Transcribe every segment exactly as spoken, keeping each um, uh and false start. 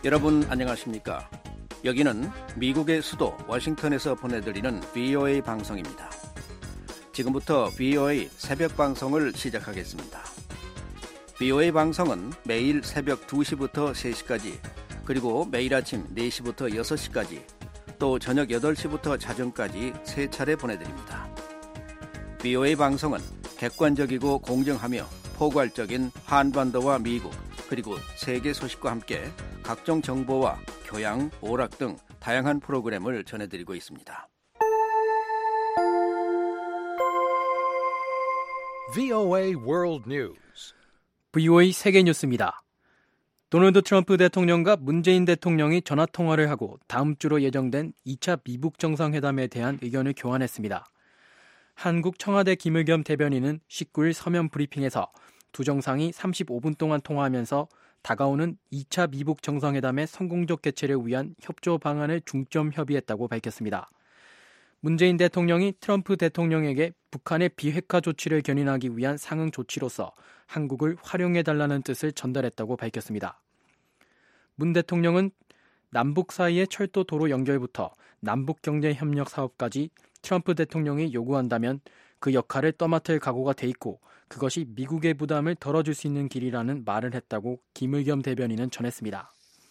여러분 안녕하십니까? 여기는 미국의 수도 워싱턴에서 보내드리는 브이오에이 방송입니다. 지금부터 브이오에이 새벽 방송을 시작하겠습니다. 브이오에이 방송은 매일 새벽 두 시부터 세 시까지, 그리고 매일 아침 네 시부터 여섯 시까지, 또 저녁 여덟 시부터 자정까지 세 차례 보내드립니다. 브이오에이 방송은 객관적이고 공정하며 포괄적인 한반도와 미국, 그리고 세계 소식과 함께 각종 정보와 교양, 오락 등 다양한 프로그램을 전해드리고 있습니다. 브이오에이 World News. 브이오에이 세계 뉴스입니다. 도널드 트럼프 대통령과 문재인 대통령이 전화통화를 하고 다음 주로 예정된 이 차 미북 정상회담에 대한 의견을 교환했습니다. 한국 청와대 김의겸 대변인은 십구 일 서면 브리핑에서 두 정상이 삼십오 분 동안 통화하면서 다가오는 이 차 미북 정상회담의 성공적 개최를 위한 협조 방안을 중점 협의했다고 밝혔습니다. 문재인 대통령이 트럼프 대통령에게 북한의 비핵화 조치를 견인하기 위한 상응 조치로서 한국을 활용해달라는 뜻을 전달했다고 밝혔습니다. 문 대통령은 남북 사이의 철도 도로 연결부터 남북경제협력 사업까지 트럼프 대통령이 요구한다면 그 역할을 떠맡을 각오가 돼 있고 그것이 미국의 부담을 덜어줄 수 있는 길이라는 말을 했다고 김의겸 대변인은 전했습니다.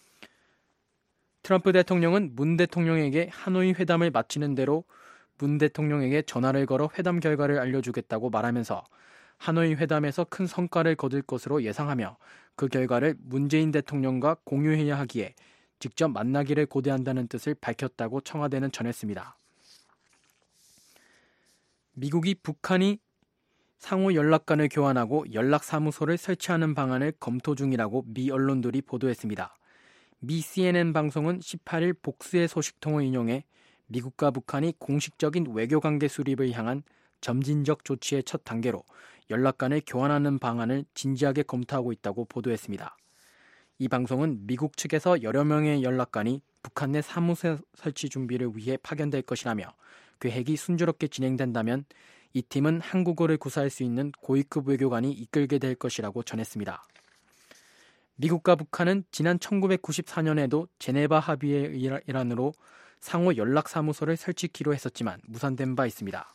트럼프 대통령은 문 대통령에게 하노이 회담을 마치는 대로 문 대통령에게 전화를 걸어 회담 결과를 알려주겠다고 말하면서 하노이 회담에서 큰 성과를 거둘 것으로 예상하며 그 결과를 문재인 대통령과 공유해야 하기에 직접 만나기를 고대한다는 뜻을 밝혔다고 청와대는 전했습니다. 미국이 북한이 상호 연락관을 교환하고 연락사무소를 설치하는 방안을 검토 중이라고 미 언론들이 보도했습니다. 미 씨엔엔 방송은 십팔 일 복수의 소식통을 인용해 미국과 북한이 공식적인 외교관계 수립을 향한 점진적 조치의 첫 단계로 연락관을 교환하는 방안을 진지하게 검토하고 있다고 보도했습니다. 이 방송은 미국 측에서 여러 명의 연락관이 북한 내 사무소 설치 준비를 위해 파견될 것이라며 계획이 순조롭게 진행된다면 이 팀은 한국어를 구사할 수 있는 고위급 외교관이 이끌게 될 것이라고 전했습니다. 미국과 북한은 지난 천구백구십사 년에도 제네바 합의의 일환으로 상호 연락사무소를 설치키로 했었지만 무산된 바 있습니다.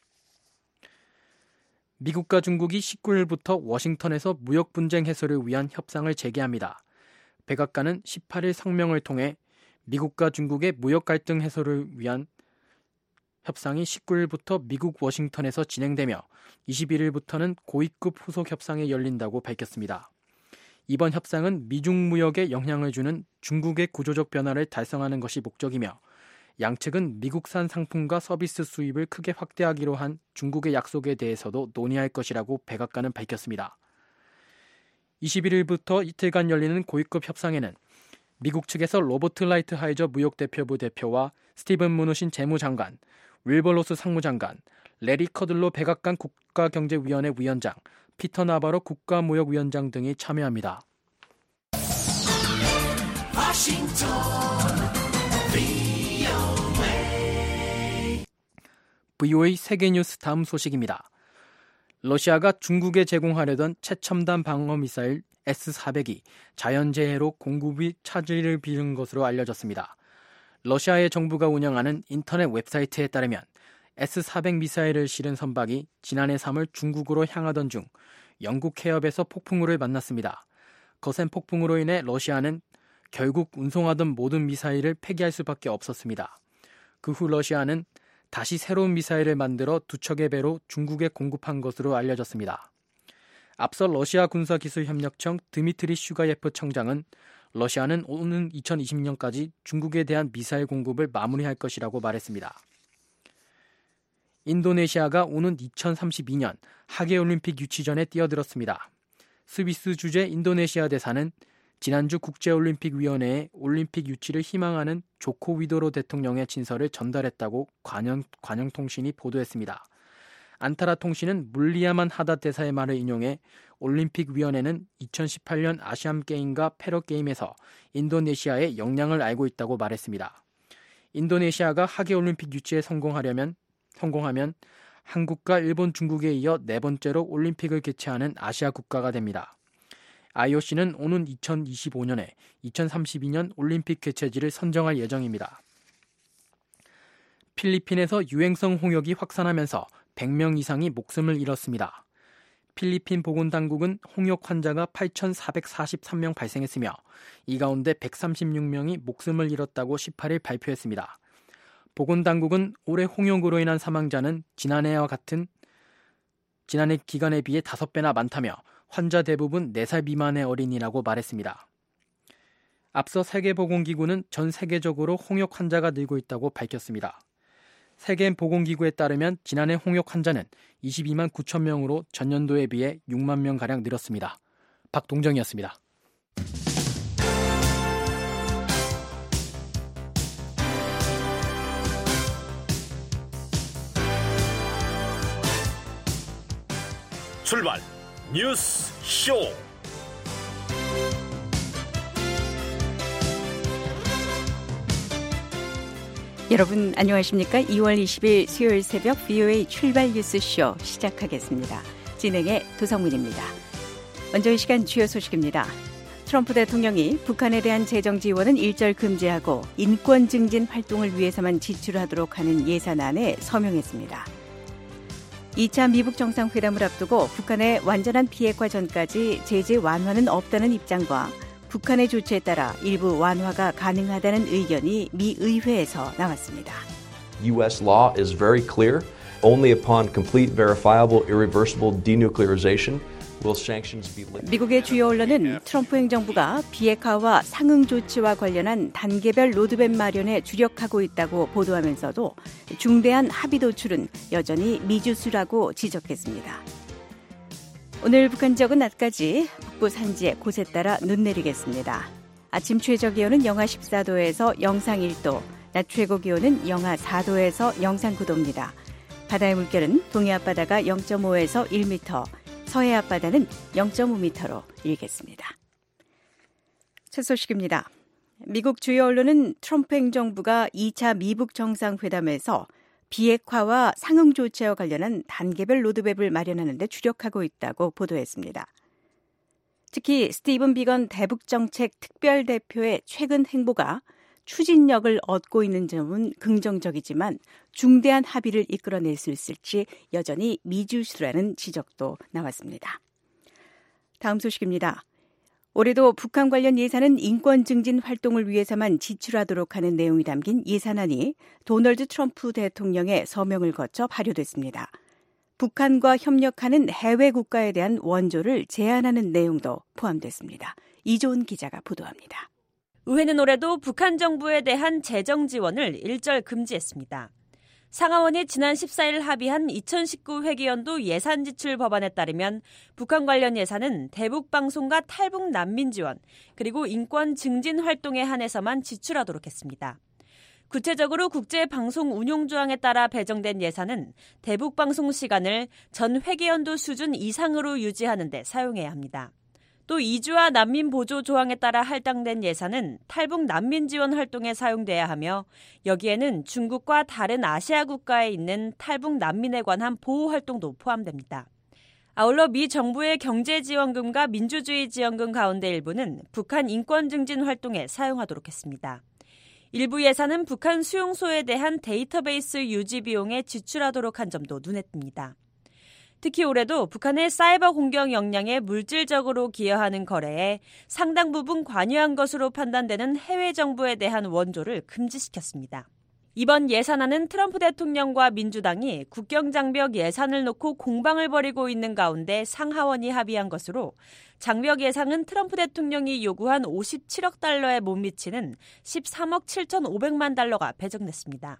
미국과 중국이 십구 일부터 워싱턴에서 무역 분쟁 해소를 위한 협상을 재개합니다. 백악관은 십팔 일 성명을 통해 미국과 중국의 무역 갈등 해소를 위한 협상이 십구 일부터 미국 워싱턴에서 진행되며 이십일 일부터는 고위급 후속 협상이 열린다고 밝혔습니다. 이번 협상은 미중 무역에 영향을 주는 중국의 구조적 변화를 달성하는 것이 목적이며 양측은 미국산 상품과 서비스 수입을 크게 확대하기로 한 중국의 약속에 대해서도 논의할 것이라고 백악관은 밝혔습니다. 이십일 일부터 이틀간 열리는 고위급 협상에는 미국 측에서 로버트 라이트하이저 무역대표부 대표와 스티븐 무누신 재무장관, 윌버 로스 상무장관, 레리 커들로 백악관 국가경제위원회 위원장, 피터 나바로 국가무역위원장 등이 참여합니다. 브이오에이 세계뉴스 다음 소식입니다. 러시아가 중국에 제공하려던 최첨단 방어미사일 에스 사백이 자연재해로 공급이 차질을 빚은 것으로 알려졌습니다. 러시아의 정부가 운영하는 인터넷 웹사이트에 따르면 에스 사백 미사일을 실은 선박이 지난해 삼월 중국으로 향하던 중 영국 해협에서 폭풍우를 만났습니다. 거센 폭풍으로 인해 러시아는 결국 운송하던 모든 미사일을 폐기할 수밖에 없었습니다. 그 후 러시아는 다시 새로운 미사일을 만들어 두 척의 배로 중국에 공급한 것으로 알려졌습니다. 앞서 러시아 군사기술협력청 드미트리 슈가예프 청장은 러시아는 오는 이천이십 년까지 중국에 대한 미사일 공급을 마무리할 것이라고 말했습니다. 인도네시아가 오는 이천삼십이 년 하계올림픽 유치전에 뛰어들었습니다. 스위스 주재 인도네시아 대사는 지난주 국제올림픽위원회에 올림픽 유치를 희망하는 조코 위도로 대통령의 친서를 전달했다고 관영, 관영통신이 보도했습니다. 안타라 통신은 물리야만 하닷 대사의 말을 인용해 올림픽위원회는 이천십팔 년 아시안게임과 패러게임에서 인도네시아의 역량을 알고 있다고 말했습니다. 인도네시아가 하계올림픽 유치에 성공하려면, 성공하면 한국과 일본, 중국에 이어 네 번째로 올림픽을 개최하는 아시아 국가가 됩니다. 아이오씨는 오는 이천이십오 년에 이천삼십이 년 올림픽 개최지를 선정할 예정입니다. 필리핀에서 유행성 홍역이 확산하면서 백 명 이상이 목숨을 잃었습니다. 필리핀 보건당국은 홍역 환자가 팔천사백사십삼 명 발생했으며 이 가운데 백삼십육 명이 목숨을 잃었다고 십팔 일 발표했습니다. 보건당국은 올해 홍역으로 인한 사망자는 지난해와 같은 지난해 기간에 비해 다섯 배나 많다며 환자 대부분 네 살 미만의 어린이라고 말했습니다. 앞서 세계보건기구는 전 세계적으로 홍역 환자가 늘고 있다고 밝혔습니다. 세계보건기구에 따르면 지난해 홍역 환자는 이십이만 구천 명으로 전년도에 비해 육만 명가량 늘었습니다. 박동정이었습니다. 출발 뉴스 쇼. 여러분 안녕하십니까? 이월 이십일 수요일 새벽 비오에이 출발 뉴스쇼 시작하겠습니다. 진행의 도성문입니다. 먼저 이 시간 주요 소식입니다. 트럼프 대통령이 북한에 대한 재정 지원은 일절 금지하고 인권 증진 활동을 위해서만 지출하도록 하는 예산안에 서명했습니다. 이 차 미북 정상회담을 앞두고 북한의 완전한 비핵화 전까지 제재 완화는 없다는 입장과 북한의 조치에 따라 일부 완화가 가능하다는 의견이 미 의회에서 나왔습니다. U S law is very clear. Only upon complete, verifiable, irreversible denuclearization will sanctions be lifted. 미국의 주요 언론은 트럼프 행정부가 비핵화와 상응 조치와 관련한 단계별 로드맵 마련에 주력하고 있다고 보도하면서도 중대한 합의 도출은 여전히 미지수라고 지적했습니다. 오늘 북한 지역은 낮까지 북부 산지에 곳에 따라 눈 내리겠습니다. 아침 최저 기온은 영하 십사 도에서 영상 일 도, 낮 최고 기온은 영하 사 도에서 영상 구 도입니다. 바다의 물결은 동해 앞바다가 영 점 오에서 일 미터, 서해 앞바다는 영 점 오 미터로 일겠습니다. 첫 소식입니다. 미국 주요 언론은 트럼프 행정부가 이 차 미북 정상회담에서 비핵화와 상응 조치와 관련한 단계별 로드맵을 마련하는 데 주력하고 있다고 보도했습니다. 특히 스티븐 비건 대북정책 특별대표의 최근 행보가 추진력을 얻고 있는 점은 긍정적이지만 중대한 합의를 이끌어낼 수 있을지 여전히 미지수라는 지적도 나왔습니다. 다음 소식입니다. 올해도 북한 관련 예산은 인권 증진 활동을 위해서만 지출하도록 하는 내용이 담긴 예산안이 도널드 트럼프 대통령의 서명을 거쳐 발효됐습니다. 북한과 협력하는 해외 국가에 대한 원조를 제한하는 내용도 포함됐습니다. 이조은 기자가 보도합니다. 의회는 올해도 북한 정부에 대한 재정 지원을 일절 금지했습니다. 상하원이 지난 십사 일 합의한 이천십구 회기연도 예산 지출 법안에 따르면 북한 관련 예산은 대북 방송과 탈북 난민 지원, 그리고 인권 증진 활동에 한해서만 지출하도록 했습니다. 구체적으로 국제방송 운용 조항에 따라 배정된 예산은 대북 방송 시간을 전 회기연도 수준 이상으로 유지하는 데 사용해야 합니다. 또 이주와 난민 보조 조항에 따라 할당된 예산은 탈북 난민 지원 활동에 사용돼야 하며 여기에는 중국과 다른 아시아 국가에 있는 탈북 난민에 관한 보호 활동도 포함됩니다. 아울러 미 정부의 경제지원금과 민주주의 지원금 가운데 일부는 북한 인권 증진 활동에 사용하도록 했습니다. 일부 예산은 북한 수용소에 대한 데이터베이스 유지 비용에 지출하도록 한 점도 눈에 띕니다. 특히 올해도 북한의 사이버 공격 역량에 물질적으로 기여하는 거래에 상당 부분 관여한 것으로 판단되는 해외 정부에 대한 원조를 금지시켰습니다. 이번 예산안은 트럼프 대통령과 민주당이 국경장벽 예산을 놓고 공방을 벌이고 있는 가운데 상하원이 합의한 것으로 장벽 예산은 트럼프 대통령이 요구한 오십칠억 달러에 못 미치는 십삼억 칠천오백만 달러가 배정됐습니다.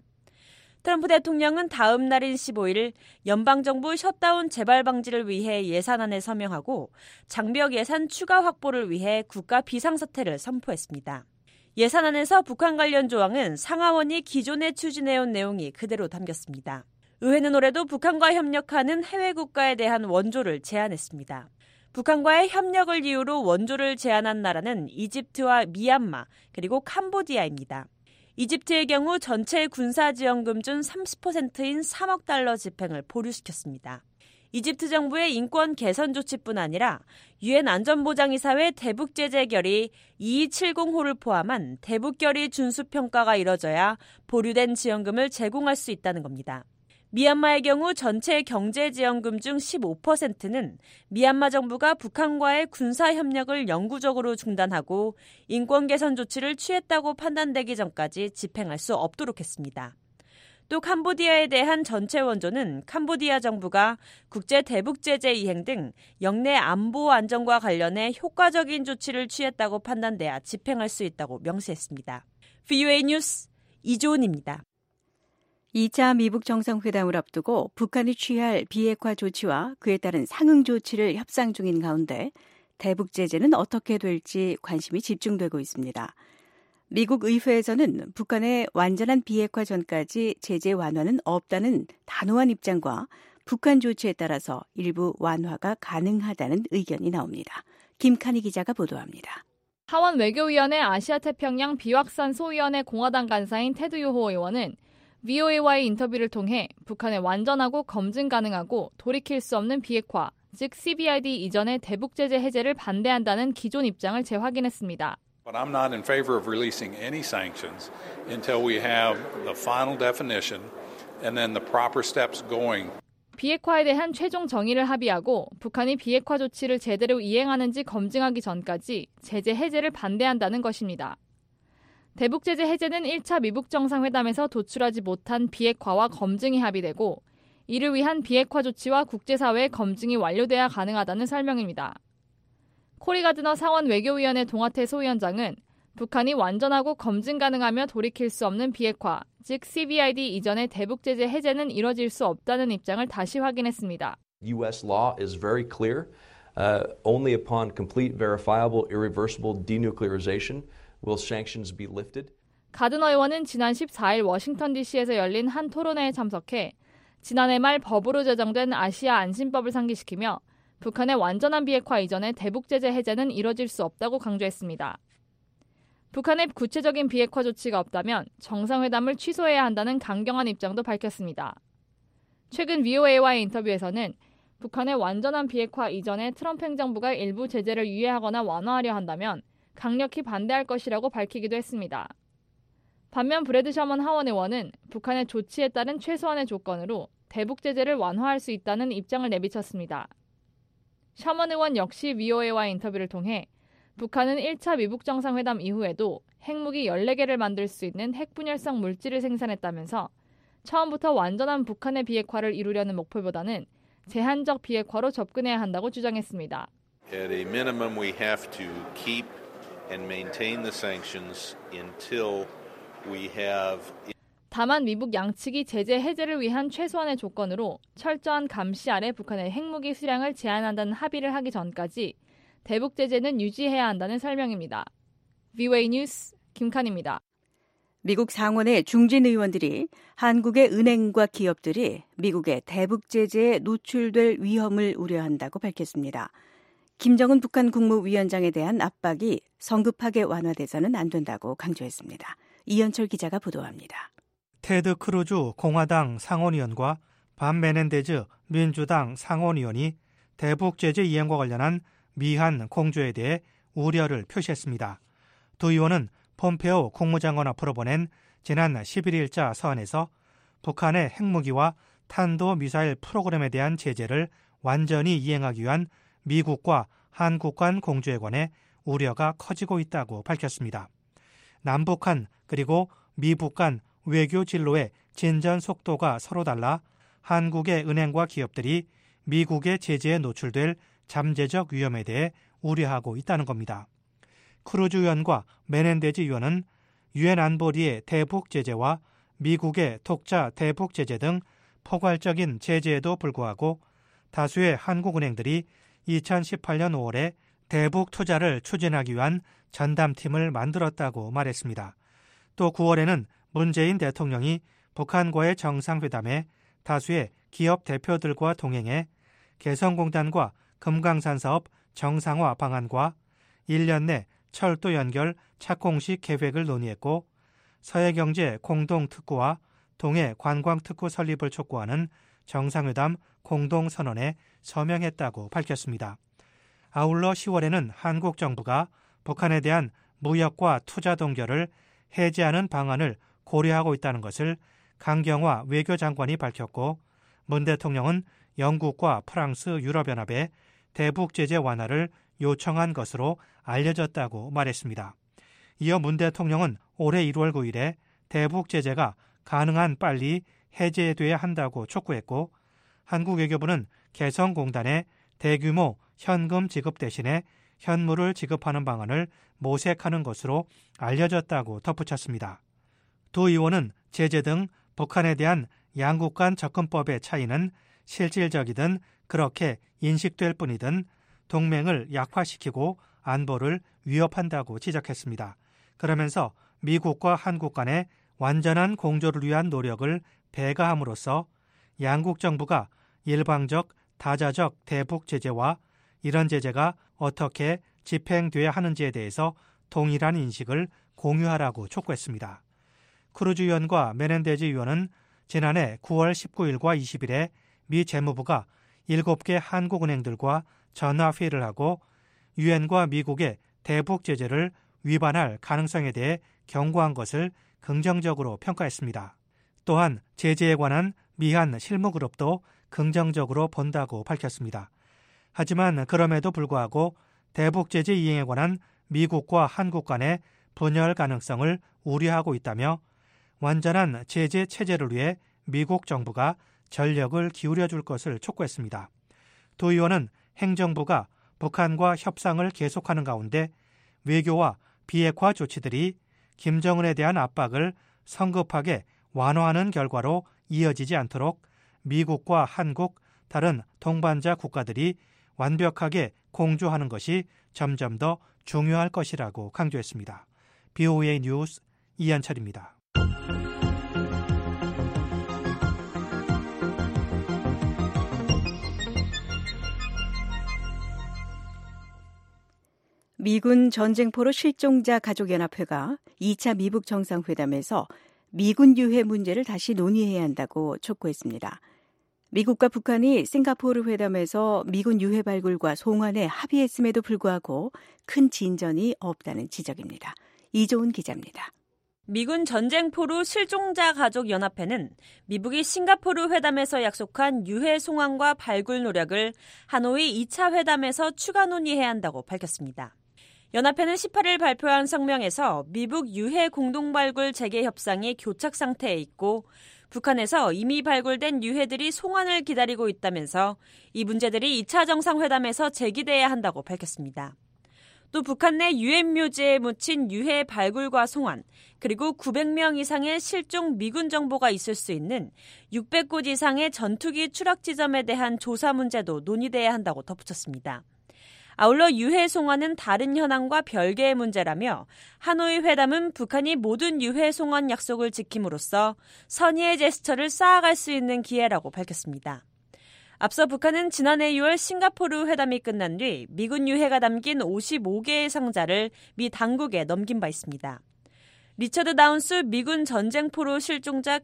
트럼프 대통령은 다음 날인 십오 일 연방정부 셧다운 재발 방지를 위해 예산안에 서명하고 장벽 예산 추가 확보를 위해 국가 비상사태를 선포했습니다. 예산안에서 북한 관련 조항은 상하원이 기존에 추진해온 내용이 그대로 담겼습니다. 의회는 올해도 북한과 협력하는 해외 국가에 대한 원조를 제한했습니다. 북한과의 협력을 이유로 원조를 제한한 나라는 이집트와 미얀마 그리고 캄보디아입니다. 이집트의 경우 전체 군사지원금 중 삼십 퍼센트인 삼억 달러 집행을 보류시켰습니다. 이집트 정부의 인권 개선 조치뿐 아니라 유엔 안전보장이사회 대북 제재 결의 이이칠공 호를 포함한 대북 결의 준수 평가가 이뤄져야 보류된 지원금을 제공할 수 있다는 겁니다. 미얀마의 경우 전체 경제 지원금 중 십오 퍼센트는 미얀마 정부가 북한과의 군사 협력을 영구적으로 중단하고 인권 개선 조치를 취했다고 판단되기 전까지 집행할 수 없도록 했습니다. 또 캄보디아에 대한 전체 원조는 캄보디아 정부가 국제 대북 제재 이행 등 영내 안보 안정과 관련해 효과적인 조치를 취했다고 판단돼야 집행할 수 있다고 명시했습니다. 브이오에이 뉴스 이조은입니다. 이 차 미북 정상회담을 앞두고 북한이 취할 비핵화 조치와 그에 따른 상응 조치를 협상 중인 가운데 대북 제재는 어떻게 될지 관심이 집중되고 있습니다. 미국 의회에서는 북한의 완전한 비핵화 전까지 제재 완화는 없다는 단호한 입장과 북한 조치에 따라서 일부 완화가 가능하다는 의견이 나옵니다. 김칸희 기자가 보도합니다. 하원 외교위원회 아시아태평양 비확산 소위원회 공화당 간사인 테드 요호 의원은 브이오에이와의 인터뷰를 통해 북한의 완전하고 검증 가능하고 돌이킬 수 없는 비핵화, 즉 씨비아이디 이전의 대북 제재 해제를 반대한다는 기존 입장을 재확인했습니다. But I'm not in favor of releasing any sanctions until we have the final definition and then the proper steps going. 비핵화에 대한 최종 정의를 합의하고 북한이 비핵화 조치를 제대로 이행하는지 검증하기 전까지 제재 해제를 반대한다는 것입니다. 대북 제재 해제는 일 차 미북 정상회담에서 도출하지 못한 비핵화와 검증이 합의되고 이를 위한 비핵화 조치와 국제사회의 검증이 완료돼야 가능하다는 설명입니다. 코리 가드너 상원 외교위원회 동아태 소위원장은 북한이 완전하고 검증 가능하며 돌이킬 수 없는 비핵화, 즉 씨비아이디 이전의 대북 제재 해제는 이뤄질 수 없다는 입장을 다시 확인했습니다. U S law is very clear. Uh, only upon complete, verifiable, irreversible denuclearization will sanctions be lifted. 가드너 의원은 지난 십사일 워싱턴 디씨에서 열린 한 토론회에 참석해 지난해 말 법으로 제정된 아시아 안심법을 상기시키며 북한의 완전한 비핵화 이전의 대북 제재 해제는 이뤄질 수 없다고 강조했습니다. 북한의 구체적인 비핵화 조치가 없다면 정상회담을 취소해야 한다는 강경한 입장도 밝혔습니다. 최근 브이오에이와의 인터뷰에서는 북한의 완전한 비핵화 이전에 트럼프 행정부가 일부 제재를 유예하거나 완화하려 한다면 강력히 반대할 것이라고 밝히기도 했습니다. 반면 브래드 셔먼 하원 의원은 북한의 조치에 따른 최소한의 조건으로 대북 제재를 완화할 수 있다는 입장을 내비쳤습니다. 셔먼 의원 역시 브이오에이와의 인터뷰를 통해 북한은 일 차 미북 정상회담 이후에도 핵무기 열네 개를 만들 수 있는 핵분열성 물질을 생산했다면서 처음부터 완전한 북한의 비핵화를 이루려는 목표보다는 제한적 비핵화로 접근해야 한다고 주장했습니다. At a minimum, we have to keep and maintain the sanctions until we have. 다만 미북 양측이 제재 해제를 위한 최소한의 조건으로 철저한 감시 아래 북한의 핵무기 수량을 제한한다는 합의를 하기 전까지 대북 제재는 유지해야 한다는 설명입니다. 브이오에이 뉴스 김칸입니다. 미국 상원의 중진 의원들이 한국의 은행과 기업들이 미국의 대북 제재에 노출될 위험을 우려한다고 밝혔습니다. 김정은 북한 국무위원장에 대한 압박이 성급하게 완화돼서는 안 된다고 강조했습니다. 이현철 기자가 보도합니다. 테드 크루즈 공화당 상원의원과 반 메넨데즈 민주당 상원의원이 대북 제재 이행과 관련한 미한 공조에 대해 우려를 표시했습니다. 두 의원은 폼페오 국무장관 앞으로 보낸 지난 십일일자 서한에서 북한의 핵무기와 탄도미사일 프로그램에 대한 제재를 완전히 이행하기 위한 미국과 한국 간 공조에 관해 우려가 커지고 있다고 밝혔습니다. 남북한 그리고 미북 간 외교 진로의 진전 속도가 서로 달라 한국의 은행과 기업들이 미국의 제재에 노출될 잠재적 위험에 대해 우려하고 있다는 겁니다. 크루즈 의원과 메넨데즈 의원은 유엔 안보리의 대북 제재와 미국의 독자 대북 제재 등 포괄적인 제재에도 불구하고 다수의 한국 은행들이 이천십팔년 오월에 대북 투자를 추진하기 위한 전담팀을 만들었다고 말했습니다. 또 구월에는 문재인 대통령이 북한과의 정상회담에 다수의 기업 대표들과 동행해 개성공단과 금강산 사업 정상화 방안과 일 년 내 철도 연결 착공식 계획을 논의했고 서해경제 공동특구와 동해 관광특구 설립을 촉구하는 정상회담 공동선언에 서명했다고 밝혔습니다. 아울러 시월에는 한국 정부가 북한에 대한 무역과 투자 동결을 해제하는 방안을 고려하고 있다는 것을 강경화 외교장관이 밝혔고 문 대통령은 영국과 프랑스 유럽연합에 대북 제재 완화를 요청한 것으로 알려졌다고 말했습니다. 이어 문 대통령은 올해 일월 구일에 대북 제재가 가능한 빨리 해제돼야 한다고 촉구했고 한국 외교부는 개성공단에 대규모 현금 지급 대신에 현물을 지급하는 방안을 모색하는 것으로 알려졌다고 덧붙였습니다. 두 의원은 제재 등 북한에 대한 양국 간 접근법의 차이는 실질적이든 그렇게 인식될 뿐이든 동맹을 약화시키고 안보를 위협한다고 지적했습니다. 그러면서 미국과 한국 간의 완전한 공조를 위한 노력을 배가함으로써 양국 정부가 일방적, 다자적 대북 제재와 이런 제재가 어떻게 집행돼야 하는지에 대해서 동일한 인식을 공유하라고 촉구했습니다. 크루즈 의원과 메넨데즈 의원은 지난해 구월 십구일과 이십일에 미 재무부가 일곱 개 한국은행들과 전화회의를 하고 유엔과 미국의 대북 제재를 위반할 가능성에 대해 경고한 것을 긍정적으로 평가했습니다. 또한 제재에 관한 미한 실무그룹도 긍정적으로 본다고 밝혔습니다. 하지만 그럼에도 불구하고 대북 제재 이행에 관한 미국과 한국 간의 분열 가능성을 우려하고 있다며 완전한 제재 체제를 위해 미국 정부가 전력을 기울여 줄 것을 촉구했습니다. 두 의원은 행정부가 북한과 협상을 계속하는 가운데 외교와 비핵화 조치들이 김정은에 대한 압박을 성급하게 완화하는 결과로 이어지지 않도록 미국과 한국, 다른 동반자 국가들이 완벽하게 공조하는 것이 점점 더 중요할 것이라고 강조했습니다. 비오에이 뉴스 이현철입니다. 미군 전쟁포로 실종자 가족연합회가 이 차 미북 정상회담에서 미군 유해 문제를 다시 논의해야 한다고 촉구했습니다. 미국과 북한이 싱가포르 회담에서 미군 유해 발굴과 송환에 합의했음에도 불구하고 큰 진전이 없다는 지적입니다. 이조은 기자입니다. 미군 전쟁포로 실종자 가족연합회는 미북이 싱가포르 회담에서 약속한 유해 송환과 발굴 노력을 하노이 이 차 회담에서 추가 논의해야 한다고 밝혔습니다. 연합회는 십팔일 발표한 성명에서 미북 유해 공동발굴 재개 협상이 교착 상태에 있고 북한에서 이미 발굴된 유해들이 송환을 기다리고 있다면서 이 문제들이 이 차 정상회담에서 제기돼야 한다고 밝혔습니다. 또 북한 내 유엔 묘지에 묻힌 유해 발굴과 송환, 그리고 구백 명 이상의 실종 미군 정보가 있을 수 있는 육백 곳 이상의 전투기 추락 지점에 대한 조사 문제도 논의돼야 한다고 덧붙였습니다. 아울러 유해 송환은 다른 현안과 별개의 문제라며 하노이 회담은 북한이 모든 유해 송환 약속을 지킴으로써 선의의 제스처를 쌓아갈 수 있는 기회라고 밝혔습니다. 앞서 북한은 지난해 유월 싱가포르 회담이 끝난 뒤 미군 유해가 담긴 오십오 개의 상자를 미 당국에 넘긴 바 있습니다. 리처드 다운스 미군 전쟁포로 실종자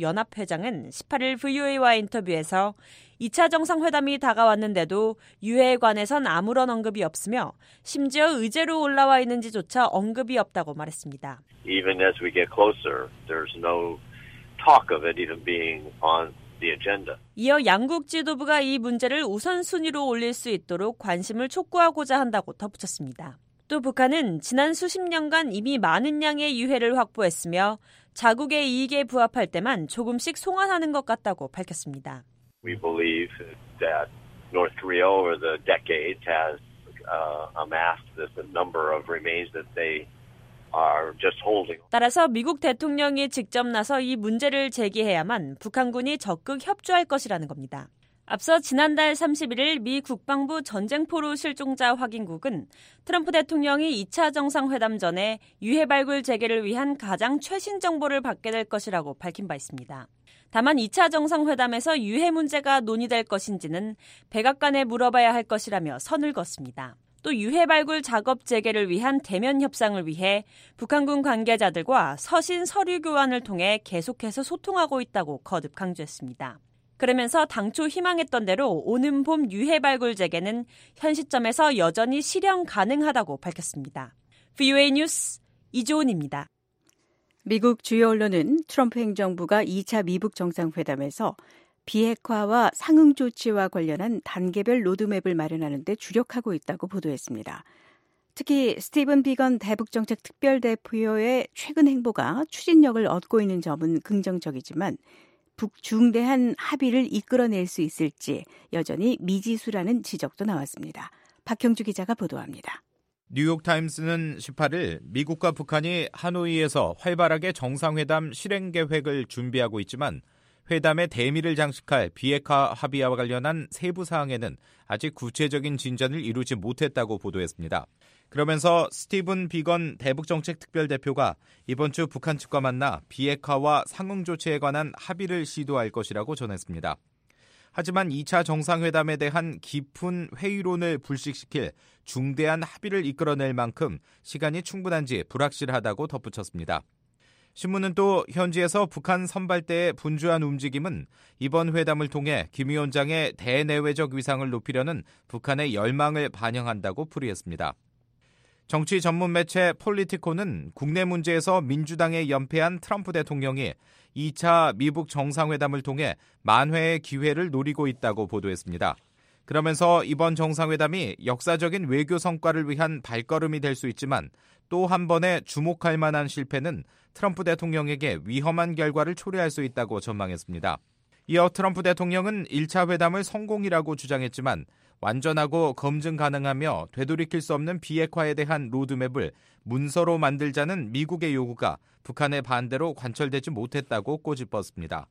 가족연합회장은 십팔일 브이오에이와 인터뷰에서 이 차 정상회담이 다가왔는데도 유해에 관해선 아무런 언급이 없으며 심지어 의제로 올라와 있는지조차 언급이 없다고 말했습니다. Even as we get closer, there's no talk of it even being on the agenda. 이어 양국 지도부가 이 문제를 우선순위로 올릴 수 있도록 관심을 촉구하고자 한다고 덧붙였습니다. 또 북한은 지난 수십 년간 이미 많은 양의 유해를 확보했으며 자국의 이익에 부합할 때만 조금씩 송환하는 것 같다고 밝혔습니다. We believe that North Korea over the decades has uh, amassed this number of remains that they are just holding. 따라서 미국 대통령이 직접 나서 이 문제를 제기해야만 북한군이 적극 협조할 것이라는 겁니다. 앞서 지난달 삼십일일 미 국방부 전쟁포로 실종자 확인국은 트럼프 대통령이 이 차 정상회담 전에 유해 발굴 재개를 위한 가장 최신 정보를 받게 될 것이라고 밝힌 바 있습니다. 다만 이 차 정상회담에서 유해 문제가 논의될 것인지는 백악관에 물어봐야 할 것이라며 선을 그었습니다. 또 유해 발굴 작업 재개를 위한 대면 협상을 위해 북한군 관계자들과 서신 서류 교환을 통해 계속해서 소통하고 있다고 거듭 강조했습니다. 그러면서 당초 희망했던 대로 오는 봄 유해 발굴 재개는 현 시점에서 여전히 실현 가능하다고 밝혔습니다. 브이오에이 뉴스 이조은입니다. 미국 주요 언론은 트럼프 행정부가 이 차 미북 정상회담에서 비핵화와 상응 조치와 관련한 단계별 로드맵을 마련하는 데 주력하고 있다고 보도했습니다. 특히 스티븐 비건 대북정책 특별대표의 최근 행보가 추진력을 얻고 있는 점은 긍정적이지만 북중대한 합의를 이끌어낼 수 있을지 여전히 미지수라는 지적도 나왔습니다. 박형주 기자가 보도합니다. 뉴욕타임스는 십팔 일 미국과 북한이 하노이에서 활발하게 정상회담 실행 계획을 준비하고 있지만 회담의 대미를 장식할 비핵화 합의와 관련한 세부 사항에는 아직 구체적인 진전을 이루지 못했다고 보도했습니다. 그러면서 스티븐 비건 대북정책특별대표가 이번 주 북한 측과 만나 비핵화와 상응 조치에 관한 합의를 시도할 것이라고 전했습니다. 하지만 이 차 정상회담에 대한 깊은 회의론을 불식시킬 중대한 합의를 이끌어낼 만큼 시간이 충분한지 불확실하다고 덧붙였습니다. 신문은 또 현지에서 북한 선발대의 분주한 움직임은 이번 회담을 통해 김 위원장의 대내외적 위상을 높이려는 북한의 열망을 반영한다고 풀이했습니다. 정치 전문 매체 폴리티코는 국내 문제에서 민주당에 연패한 트럼프 대통령이 이 차 미북 정상회담을 통해 만회의 기회를 노리고 있다고 보도했습니다. 그러면서 이번 정상회담이 역사적인 외교 성과를 위한 발걸음이 될 수 있지만 또 한 번의 주목할 만한 실패는 트럼프 대통령에게 위험한 결과를 초래할 수 있다고 전망했습니다. 이어 트럼프 대통령은 일 차 회담을 성공이라고 주장했지만 완전하고 검증 가능하며 되돌이킬 수 없는 비핵화에 대한 로드맵을 문서로 만들자는 미국의 요구가 북한의 반대로 관철되지 못했다고 꼬집었습니다.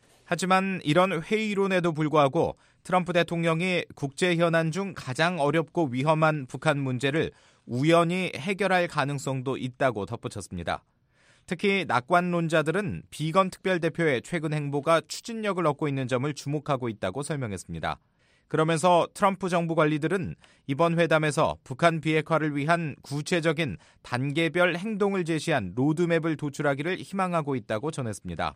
하지만 이런 회의론에도 불구하고 트럼프 대통령이 국제 현안 중 가장 어렵고 위험한 북한 문제를 우연히 해결할 가능성도 있다고 덧붙였습니다. 특히 낙관론자들은 비건 특별대표의 최근 행보가 추진력을 얻고 있는 점을 주목하고 있다고 설명했습니다. 그러면서 트럼프 정부 관리들은 이번 회담에서 북한 비핵화를 위한 구체적인 단계별 행동을 제시한 로드맵을 도출하기를 희망하고 있다고 전했습니다.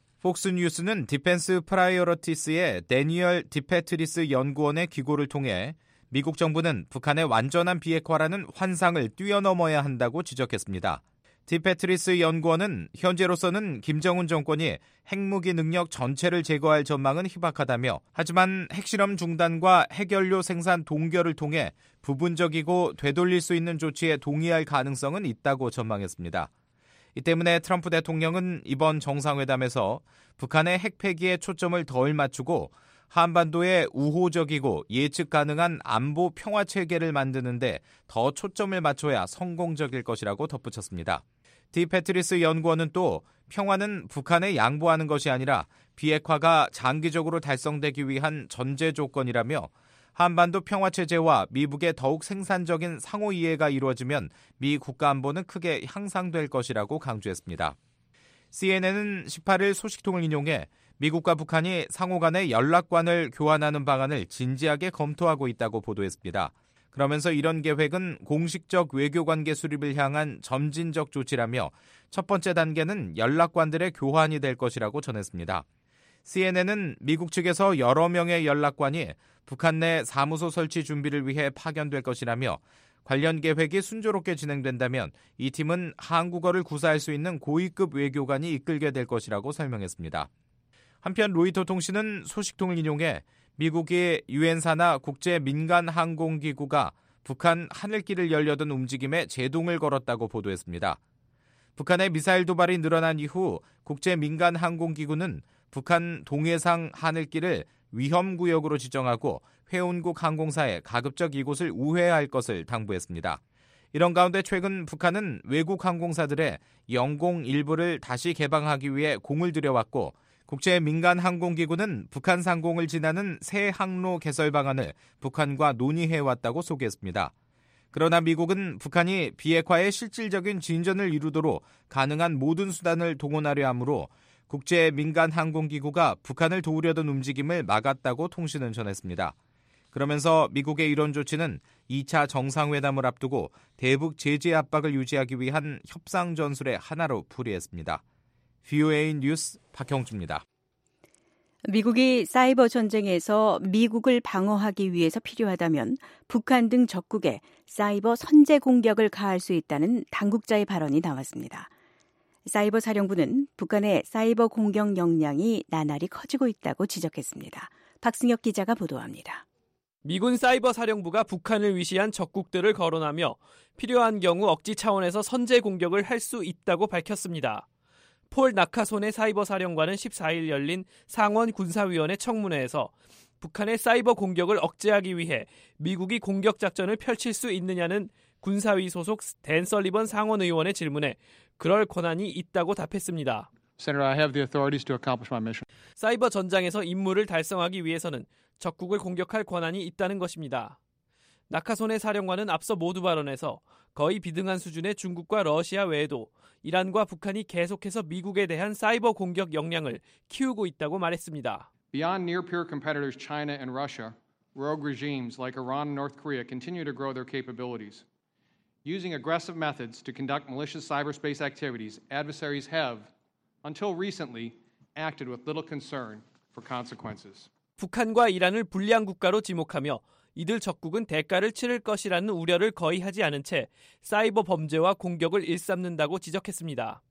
폭스뉴스는 디펜스 프라이어러티스의 데니얼 디페트리스 연구원의 기고를 통해 미국 정부는 북한의 완전한 비핵화라는 환상을 뛰어넘어야 한다고 지적했습니다. 디페트리스 연구원은 현재로서는 김정은 정권이 핵무기 능력 전체를 제거할 전망은 희박하다며 하지만 핵실험 중단과 핵연료 생산 동결을 통해 부분적이고 되돌릴 수 있는 조치에 동의할 가능성은 있다고 전망했습니다. 이 때문에 트럼프 대통령은 이번 정상회담에서 북한의 핵 폐기에 초점을 덜 맞추고 한반도의 우호적이고 예측 가능한 안보 평화 체계를 만드는 데 더 초점을 맞춰야 성공적일 것이라고 덧붙였습니다. 디페트리스 연구원은 또 평화는 북한에 양보하는 것이 아니라 비핵화가 장기적으로 달성되기 위한 전제 조건이라며 한반도 평화체제와 미북의 더욱 생산적인 상호 이해가 이루어지면 미 국가안보는 크게 향상될 것이라고 강조했습니다. 씨엔엔은 십팔 일 소식통을 인용해 미국과 북한이 상호 간의 연락관을 교환하는 방안을 진지하게 검토하고 있다고 보도했습니다. 그러면서 이런 계획은 공식적 외교관계 수립을 향한 점진적 조치라며 첫 번째 단계는 연락관들의 교환이 될 것이라고 전했습니다. 씨엔엔은 미국 측에서 여러 명의 연락관이 북한 내 사무소 설치 준비를 위해 파견될 것이라며 관련 계획이 순조롭게 진행된다면 이 팀은 한국어를 구사할 수 있는 고위급 외교관이 이끌게 될 것이라고 설명했습니다. 한편 로이터 통신은 소식통을 인용해 미국이 유엔 산하 국제 민간 항공기구가 북한 하늘길을 열려던 움직임에 제동을 걸었다고 보도했습니다. 북한의 미사일 도발이 늘어난 이후 국제 민간 항공기구는 북한 동해상 하늘길을 위험구역으로 지정하고 회원국 항공사에 가급적 이곳을 우회할 것을 당부했습니다. 이런 가운데 최근 북한은 외국 항공사들의 영공 일부를 다시 개방하기 위해 공을 들여왔고 국제 민간 항공기구는 북한 상공을 지나는 새 항로 개설 방안을 북한과 논의해왔다고 소개했습니다. 그러나 미국은 북한이 비핵화에 실질적인 진전을 이루도록 가능한 모든 수단을 동원하려 하므로 국제 민간 항공기구가 북한을 도우려던 움직임을 막았다고 통신은 전했습니다. 그러면서 미국의 이런 조치는 이 차 정상회담을 앞두고 대북 제재 압박을 유지하기 위한 협상 전술의 하나로 풀이했습니다. 브이오에이 뉴스 박형주입니다. 미국이 사이버 전쟁에서 미국을 방어하기 위해서 필요하다면 북한 등 적국에 사이버 선제 공격을 가할 수 있다는 당국자의 발언이 나왔습니다. 사이버 사령부는 북한의 사이버 공격 역량이 나날이 커지고 있다고 지적했습니다. 박승혁 기자가 보도합니다. 미군 사이버 사령부가 북한을 위시한 적국들을 거론하며 필요한 경우 억지 차원에서 선제 공격을 할 수 있다고 밝혔습니다. 폴 나카손의 사이버 사령관은 십사일 열린 상원 군사위원회 청문회에서 북한의 사이버 공격을 억제하기 위해 미국이 공격 작전을 펼칠 수 있느냐는 군사위 소속 댄 설리번 상원 의원의 질문에 그럴 권한이 있다고 답했습니다. Senator, I have the authorities to accomplish my mission. 사이버 전장에서 임무를 달성하기 위해서는 적국을 공격할 권한이 있다는 것입니다. 나카손의 사령관은 앞서 모두 발언에서 거의 비등한 수준의 중국과 러시아 외에도 이란과 북한이 계속해서 미국에 대한 사이버 공격 역량을 키우고 있다고 말했습니다. Beyond near-peer competitors China and Russia, rogue regimes like Iran and North Korea continue to grow their capabilities. Using aggressive methods to conduct malicious cyberspace activities, adversaries have, until recently, acted with little concern for consequences. 북한과 이란을 불리한 국가로 지목하며 이들 적국은 대가를 치를 것이라는 우려를 거의 하지 않은 채 사이버 범죄와 공격을 일삼는다고 지적했습니다.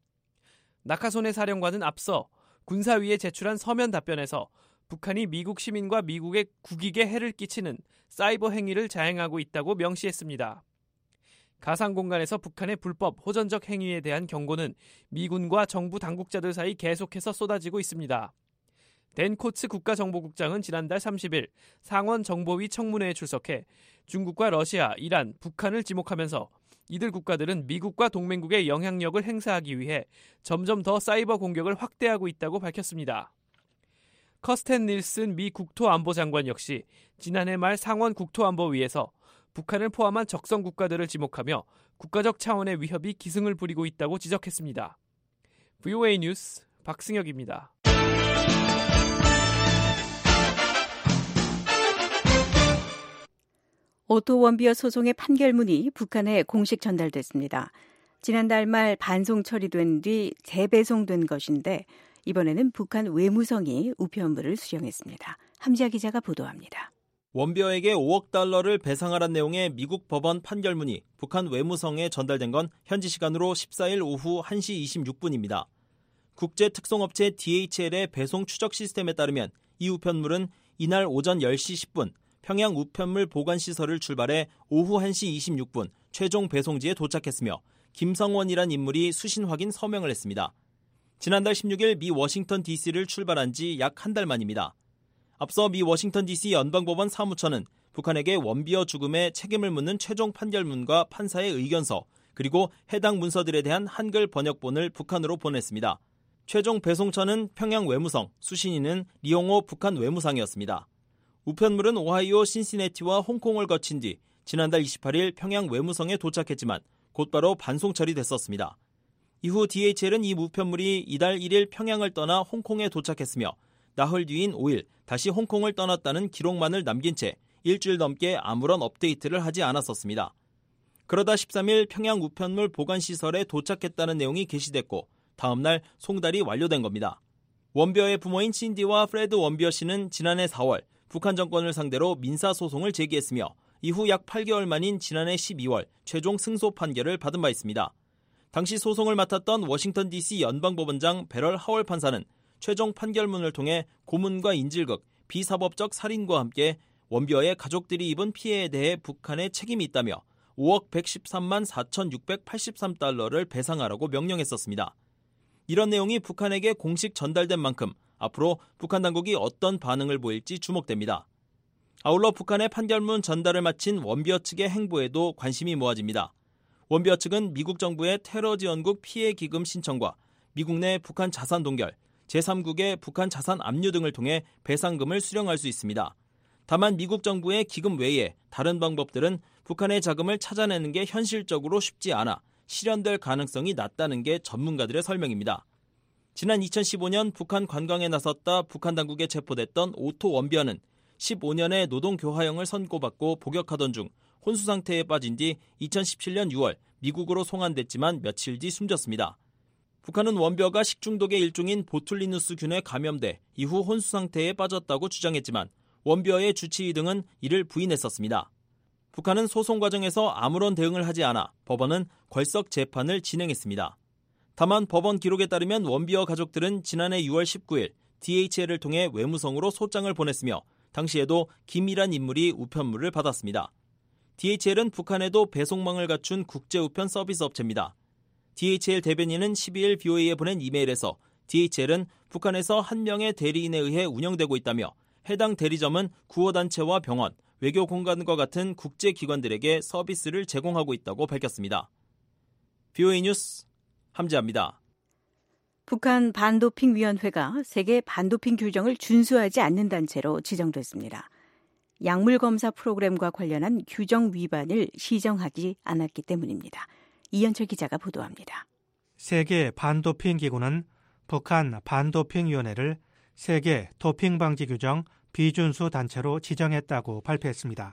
나카손의 사령관은 앞서 군사위에 제출한 서면 답변에서 북한이 미국 시민과 미국의 국익에 해를 끼치는 사이버 행위를 자행하고 있다고 명시했습니다. 가상 공간에서 북한의 불법 호전적 행위에 대한 경고는 미군과 정부 당국자들 사이 계속해서 쏟아지고 있습니다. 댄 코츠 국가정보국장은 지난달 삼십일 상원 정보위 청문회에 출석해 중국과 러시아, 이란, 북한을 지목하면서 이들 국가들은 미국과 동맹국의 영향력을 행사하기 위해 점점 더 사이버 공격을 확대하고 있다고 밝혔습니다. 커스텐 닐슨 미 국토안보장관 역시 지난해 말 상원 국토안보위에서 북한을 포함한 적성 국가들을 지목하며 국가적 차원의 위협이 기승을 부리고 있다고 지적했습니다. 브이오에이 뉴스 박승혁입니다. 오토 원비어 소송의 판결문이 북한에 공식 전달됐습니다. 지난달 말 반송 처리된 뒤 재배송된 것인데 이번에는 북한 외무성이 우편물을 수령했습니다. 함지아 기자가 보도합니다. 원비어에게 오억 달러를 배상하란 내용의 미국 법원 판결문이 북한 외무성에 전달된 건 현지 시간으로 십사일 오후 한 시 이십육 분입니다. 국제특송업체 디에이치엘의 배송 추적 시스템에 따르면 이 우편물은 이날 오전 열 시 십 분 평양 우편물 보관시설을 출발해 오후 한 시 이십육 분 최종 배송지에 도착했으며 김성원이란 인물이 수신 확인 서명을 했습니다. 지난달 십육 일 미 워싱턴 디씨를 출발한 지 약 한 달 만입니다. 앞서 미 워싱턴 디씨 연방법원 사무처는 북한에게 원비어 죽음에 책임을 묻는 최종 판결문과 판사의 의견서 그리고 해당 문서들에 대한 한글 번역본을 북한으로 보냈습니다. 최종 배송처는 평양 외무성, 수신인은 리용호 북한 외무상이었습니다. 우편물은 오하이오 신시내티와 홍콩을 거친 뒤 지난달 이십팔 일 평양 외무성에 도착했지만 곧바로 반송 처리됐었습니다. 이후 디에이치엘은 이 우편물이 이달 일 일 평양을 떠나 홍콩에 도착했으며 나흘 뒤인 오 일 다시 홍콩을 떠났다는 기록만을 남긴 채 일주일 넘게 아무런 업데이트를 하지 않았었습니다. 그러다 십삼 일 평양 우편물 보관시설에 도착했다는 내용이 게시됐고 다음 날 송달이 완료된 겁니다. 원비어의 부모인 신디와 프레드 원비어 씨는 지난해 사월 북한 정권을 상대로 민사소송을 제기했으며 이후 약 팔 개월 만인 지난해 십이월 최종 승소 판결을 받은 바 있습니다. 당시 소송을 맡았던 워싱턴 디씨 연방법원장 베럴 하월 판사는 최종 판결문을 통해 고문과 인질극, 비사법적 살인과 함께 원비어의 가족들이 입은 피해에 대해 북한의 책임이 있다며 오억 백십삼만 사천육백팔십삼 달러를 배상하라고 명령했었습니다. 이런 내용이 북한에게 공식 전달된 만큼 앞으로 북한 당국이 어떤 반응을 보일지 주목됩니다. 아울러 북한의 판결문 전달을 마친 원비어 측의 행보에도 관심이 모아집니다. 원비어 측은 미국 정부의 테러 지원국 피해 기금 신청과 미국 내 북한 자산 동결, 제삼국의 북한 자산 압류 등을 통해 배상금을 수령할 수 있습니다. 다만 미국 정부의 기금 외에 다른 방법들은 북한의 자금을 찾아내는 게 현실적으로 쉽지 않아 실현될 가능성이 낮다는 게 전문가들의 설명입니다. 지난 이천십오 년 북한 관광에 나섰다 북한 당국에 체포됐던 오토 원비어는 십오 년의 노동교화형을 선고받고 복역하던 중 혼수 상태에 빠진 뒤 이천십칠 년 유월 미국으로 송환됐지만 며칠 뒤 숨졌습니다. 북한은 원벼가 식중독의 일종인 보툴리누스균에 감염돼 이후 혼수 상태에 빠졌다고 주장했지만 원벼의 주치의 등은 이를 부인했었습니다. 북한은 소송 과정에서 아무런 대응을 하지 않아 법원은 궐석 재판을 진행했습니다. 다만 법원 기록에 따르면 원비어 가족들은 지난해 유월 십구일 디에이치엘을 통해 외무성으로 소장을 보냈으며 당시에도 김이란 인물이 우편물을 받았습니다. 디에이치엘은 북한에도 배송망을 갖춘 국제우편 서비스 업체입니다. 디에이치엘 대변인은 십이일 브이오에이에 보낸 이메일에서 디에이치엘은 북한에서 한 명의 대리인에 의해 운영되고 있다며 해당 대리점은 구호단체와 병원, 외교공간과 같은 국제기관들에게 서비스를 제공하고 있다고 밝혔습니다. 브이오에이 뉴스 함지아입니다. 북한 반도핑위원회가 세계 반도핑 규정을 준수하지 않는 단체로 지정됐습니다. 약물검사 프로그램과 관련한 규정 위반을 시정하지 않았기 때문입니다. 이현철 기자가 보도합니다. 세계 반도핑 기구는 북한 반도핑위원회를 세계 도핑 방지 규정 비준수 단체로 지정했다고 발표했습니다.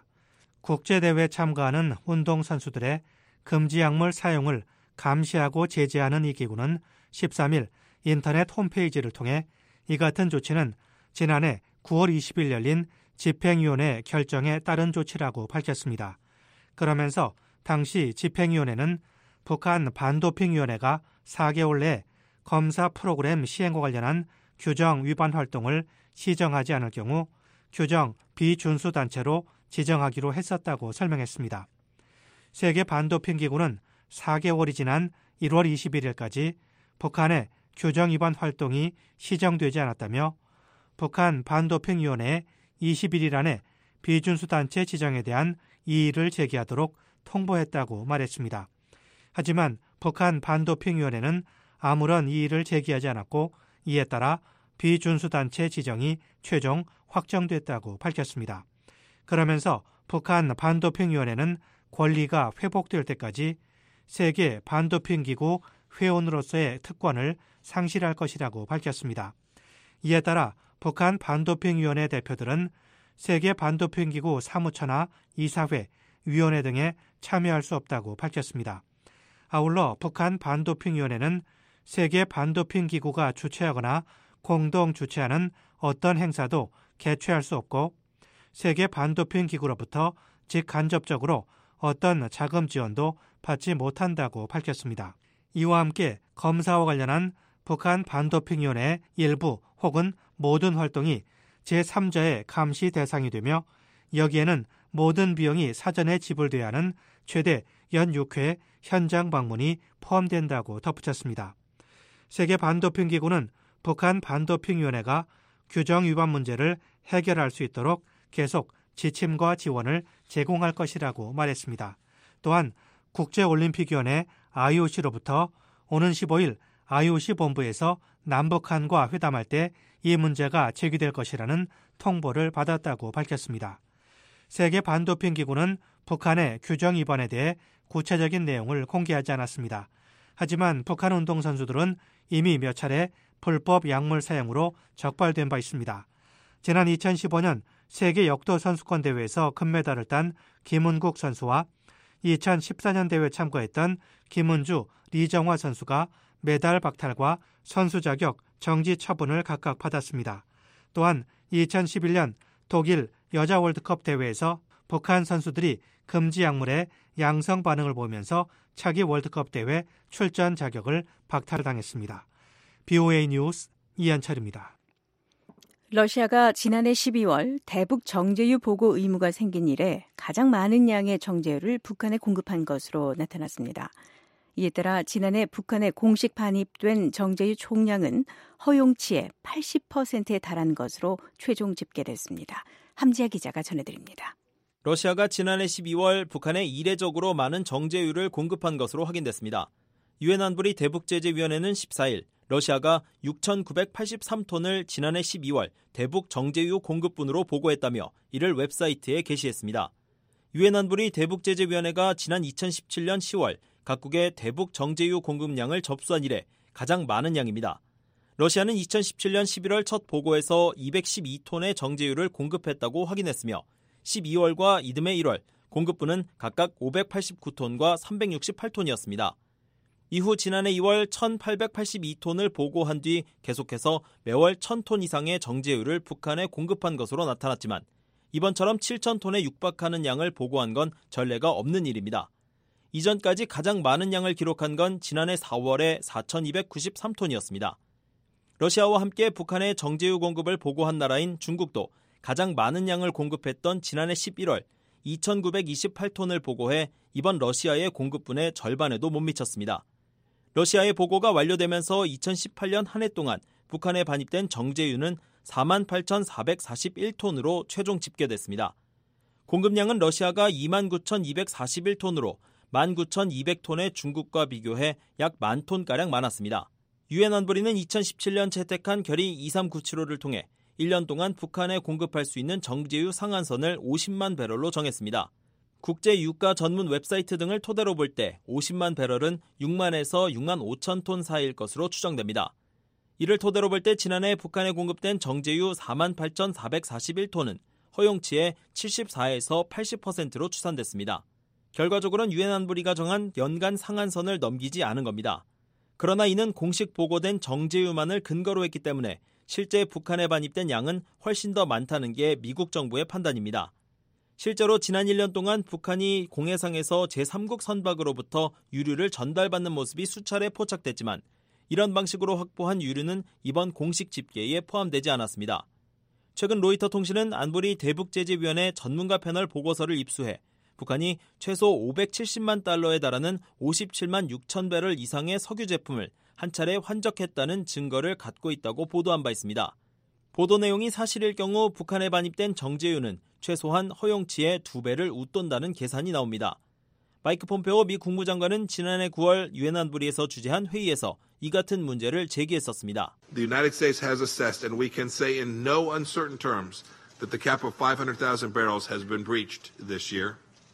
국제대회에 참가하는 운동선수들의 금지 약물 사용을 감시하고 제재하는 이 기구는 십삼일 인터넷 홈페이지를 통해 이 같은 조치는 지난해 구월 이십일 열린 집행위원회 결정에 따른 조치라고 밝혔습니다. 그러면서 당시 집행위원회는 북한 반도핑위원회가 사 개월 내에 검사 프로그램 시행과 관련한 규정 위반 활동을 시정하지 않을 경우 규정 비준수 단체로 지정하기로 했었다고 설명했습니다. 세계 반도핑 기구는 사 개월이 지난 일월 이십일일까지 북한의 규정 위반 활동이 시정되지 않았다며 북한 반도핑위원회에 이십일일 안에 비준수 단체 지정에 대한 이의를 제기하도록 통보했다고 말했습니다. 하지만 북한 반도핑위원회는 아무런 이의를 제기하지 않았고 이에 따라 비준수 단체 지정이 최종 확정됐다고 밝혔습니다. 그러면서 북한 반도핑위원회는 권리가 회복될 때까지 세계 반도핑기구 회원으로서의 특권을 상실할 것이라고 밝혔습니다. 이에 따라 북한 반도핑위원회 대표들은 세계 반도핑기구 사무처나 이사회, 위원회 등에 참여할 수 없다고 밝혔습니다. 아울러 북한 반도핑위원회는 세계 반도핑기구가 주최하거나 공동 주최하는 어떤 행사도 개최할 수 없고 세계 반도핑기구로부터 직간접적으로 어떤 자금 지원도 받지 못한다고 밝혔습니다. 이와 함께 검사와 관련한 북한 반도핑위원회의 일부 혹은 모든 활동이 제삼자의 감시 대상이 되며 여기에는 모든 비용이 사전에 지불돼야 하는 최대 연 육 회 현장 방문이 포함된다고 덧붙였습니다. 세계 반도핑기구는 북한 반도핑위원회가 규정 위반 문제를 해결할 수 있도록 계속 지침과 지원을 제공할 것이라고 말했습니다. 또한 국제올림픽위원회 아이오씨로부터 오는 십오일 아이오씨 본부에서 남북한과 회담할 때 이 문제가 제기될 것이라는 통보를 받았다고 밝혔습니다. 세계 반도핑기구는 북한의 규정 위반에 대해 구체적인 내용을 공개하지 않았습니다. 하지만 북한 운동선수들은 이미 몇 차례 불법 약물 사용으로 적발된 바 있습니다. 지난 이천십오년 세계 역도 선수권 대회에서 금메달을 딴 김은국 선수와 이천십사년 대회에 참가했던 김은주, 리정화 선수가 메달 박탈과 선수 자격 정지 처분을 각각 받았습니다. 또한 이천십일년 독일 여자 월드컵 대회에서 북한 선수들이 금지 약물에 양성 반응을 보이면서 차기 월드컵 대회 출전 자격을 박탈당했습니다. 브이오에이 뉴스 이현철입니다. 러시아가 지난해 십이월 대북 정제유 보고 의무가 생긴 이래 가장 많은 양의 정제유를 북한에 공급한 것으로 나타났습니다. 이에 따라 지난해 북한에 공식 반입된 정제유 총량은 허용치의 팔십 퍼센트에 달한 것으로 최종 집계됐습니다. 함지아 기자가 전해드립니다. 러시아가 지난해 십이월 북한에 이례적으로 많은 정제유를 공급한 것으로 확인됐습니다. 유엔 안보리 대북제재위원회는 십사일 러시아가 육천구백팔십삼 톤을 지난해 십이월 대북 정제유 공급분으로 보고했다며 이를 웹사이트에 게시했습니다. 유엔 안보리 대북제재위원회가 지난 이천십칠년 시월 각국의 대북 정제유 공급량을 접수한 이래 가장 많은 양입니다. 러시아는 이천십칠년 십일월 첫 보고에서 이백십이 톤의 정제유를 공급했다고 확인했으며 십이월과 이듬해 일월 공급분은 각각 오백팔십구 톤과 삼백육십팔 톤이었습니다. 이후 지난해 이월 천팔백팔십이 톤을 보고한 뒤 계속해서 매월 천 톤 이상의 정제유를 북한에 공급한 것으로 나타났지만 이번처럼 칠천 톤에 육박하는 양을 보고한 건 전례가 없는 일입니다. 이전까지 가장 많은 양을 기록한 건 지난해 사월에 사천이백구십삼 톤이었습니다. 러시아와 함께 북한의 정제유 공급을 보고한 나라인 중국도 가장 많은 양을 공급했던 지난해 십일월 이천구백이십팔 톤을 보고해 이번 러시아의 공급분의 절반에도 못 미쳤습니다. 러시아의 보고가 완료되면서 이천십팔 년 한 해 동안 북한에 반입된 정제유는 사만 팔천사백사십일 톤으로 최종 집계됐습니다. 공급량은 러시아가 이만 구천이백사십일 톤으로 만 구천이백 톤의 중국과 비교해 약 만 톤가량 많았습니다. 유엔 안보리는 이천십칠 년 채택한 결의 이삼구칠오를 통해 일 년 동안 북한에 공급할 수 있는 정제유 상한선을 오십만 배럴로 정했습니다. 국제 유가 전문 웹사이트 등을 토대로 볼 때 오십만 배럴은 육만에서 육만 오천 톤 사이일 것으로 추정됩니다. 이를 토대로 볼 때 지난해 북한에 공급된 정제유 사만 팔천사백사십일 톤은 허용치의 칠십사에서 팔십 퍼센트로 추산됐습니다. 결과적으로는 유엔 안보리가 정한 연간 상한선을 넘기지 않은 겁니다. 그러나 이는 공식 보고된 정제유만을 근거로 했기 때문에 실제 북한에 반입된 양은 훨씬 더 많다는 게 미국 정부의 판단입니다. 실제로 지난 일 년 동안 북한이 공해상에서 제삼국 선박으로부터 유류를 전달받는 모습이 수차례 포착됐지만 이런 방식으로 확보한 유류는 이번 공식 집계에 포함되지 않았습니다. 최근 로이터 통신은 안보리 대북제재위원회 전문가 패널 보고서를 입수해 북한이 최소 오백칠십만 달러에 달하는 오십칠만 육천 배럴 이상의 석유 제품을 한 차례 환적했다는 증거를 갖고 있다고 보도한 바 있습니다. 보도 내용이 사실일 경우 북한에 반입된 정제유는 최소한 허용치의 두 배를 웃돈다는 계산이 나옵니다. 마이크 폼페오 미 국무장관은 지난해 구월 유엔 안보리에서 주재한 회의에서 이 같은 문제를 제기했었습니다. The United States has assessed, and we can say in no uncertain terms, that the cap of five hundred thousand barrels has been breached this year.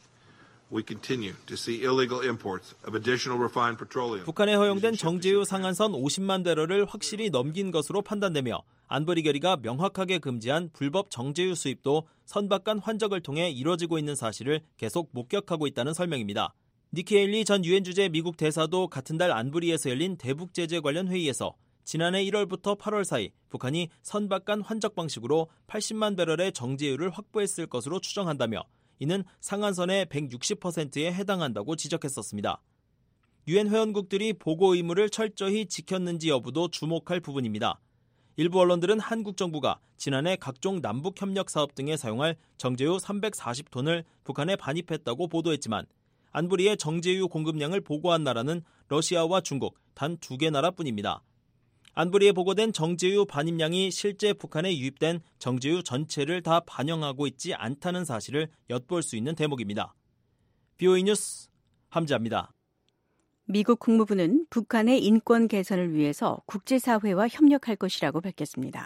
We continue to see illegal imports of additional refined petroleum. 북한에 허용된 정제유 상한선 오십만 배럴을 확실히 넘긴 것으로 판단되며 안보리 결의가 명확하게 금지한 불법 정제유 수입도 선박 간 환적을 통해 이뤄지고 있는 사실을 계속 목격하고 있다는 설명입니다. 니키 헤일리 전 유엔 주재 미국 대사도 같은 달 안보리에서 열린 대북 제재 관련 회의에서 지난해 일월부터 팔월 사이 북한이 선박 간 환적 방식으로 팔십만 배럴의 정제유를 확보했을 것으로 추정한다며 이는 상한선의 백육십 퍼센트에 해당한다고 지적했었습니다. 유엔 회원국들이 보고 의무를 철저히 지켰는지 여부도 주목할 부분입니다. 일부 언론들은 한국 정부가 지난해 각종 남북 협력 사업 등에 사용할 정제유 삼백사십 톤을 북한에 반입했다고 보도했지만 안보리의 정제유 공급량을 보고한 나라는 러시아와 중국 단 두 개 나라뿐입니다. 안보리에 보고된 정제유 반입량이 실제 북한에 유입된 정제유 전체를 다 반영하고 있지 않다는 사실을 엿볼 수 있는 대목입니다. 비오이 뉴스 함지아입니다. 미국 국무부는 북한의 인권 개선을 위해서 국제사회와 협력할 것이라고 밝혔습니다.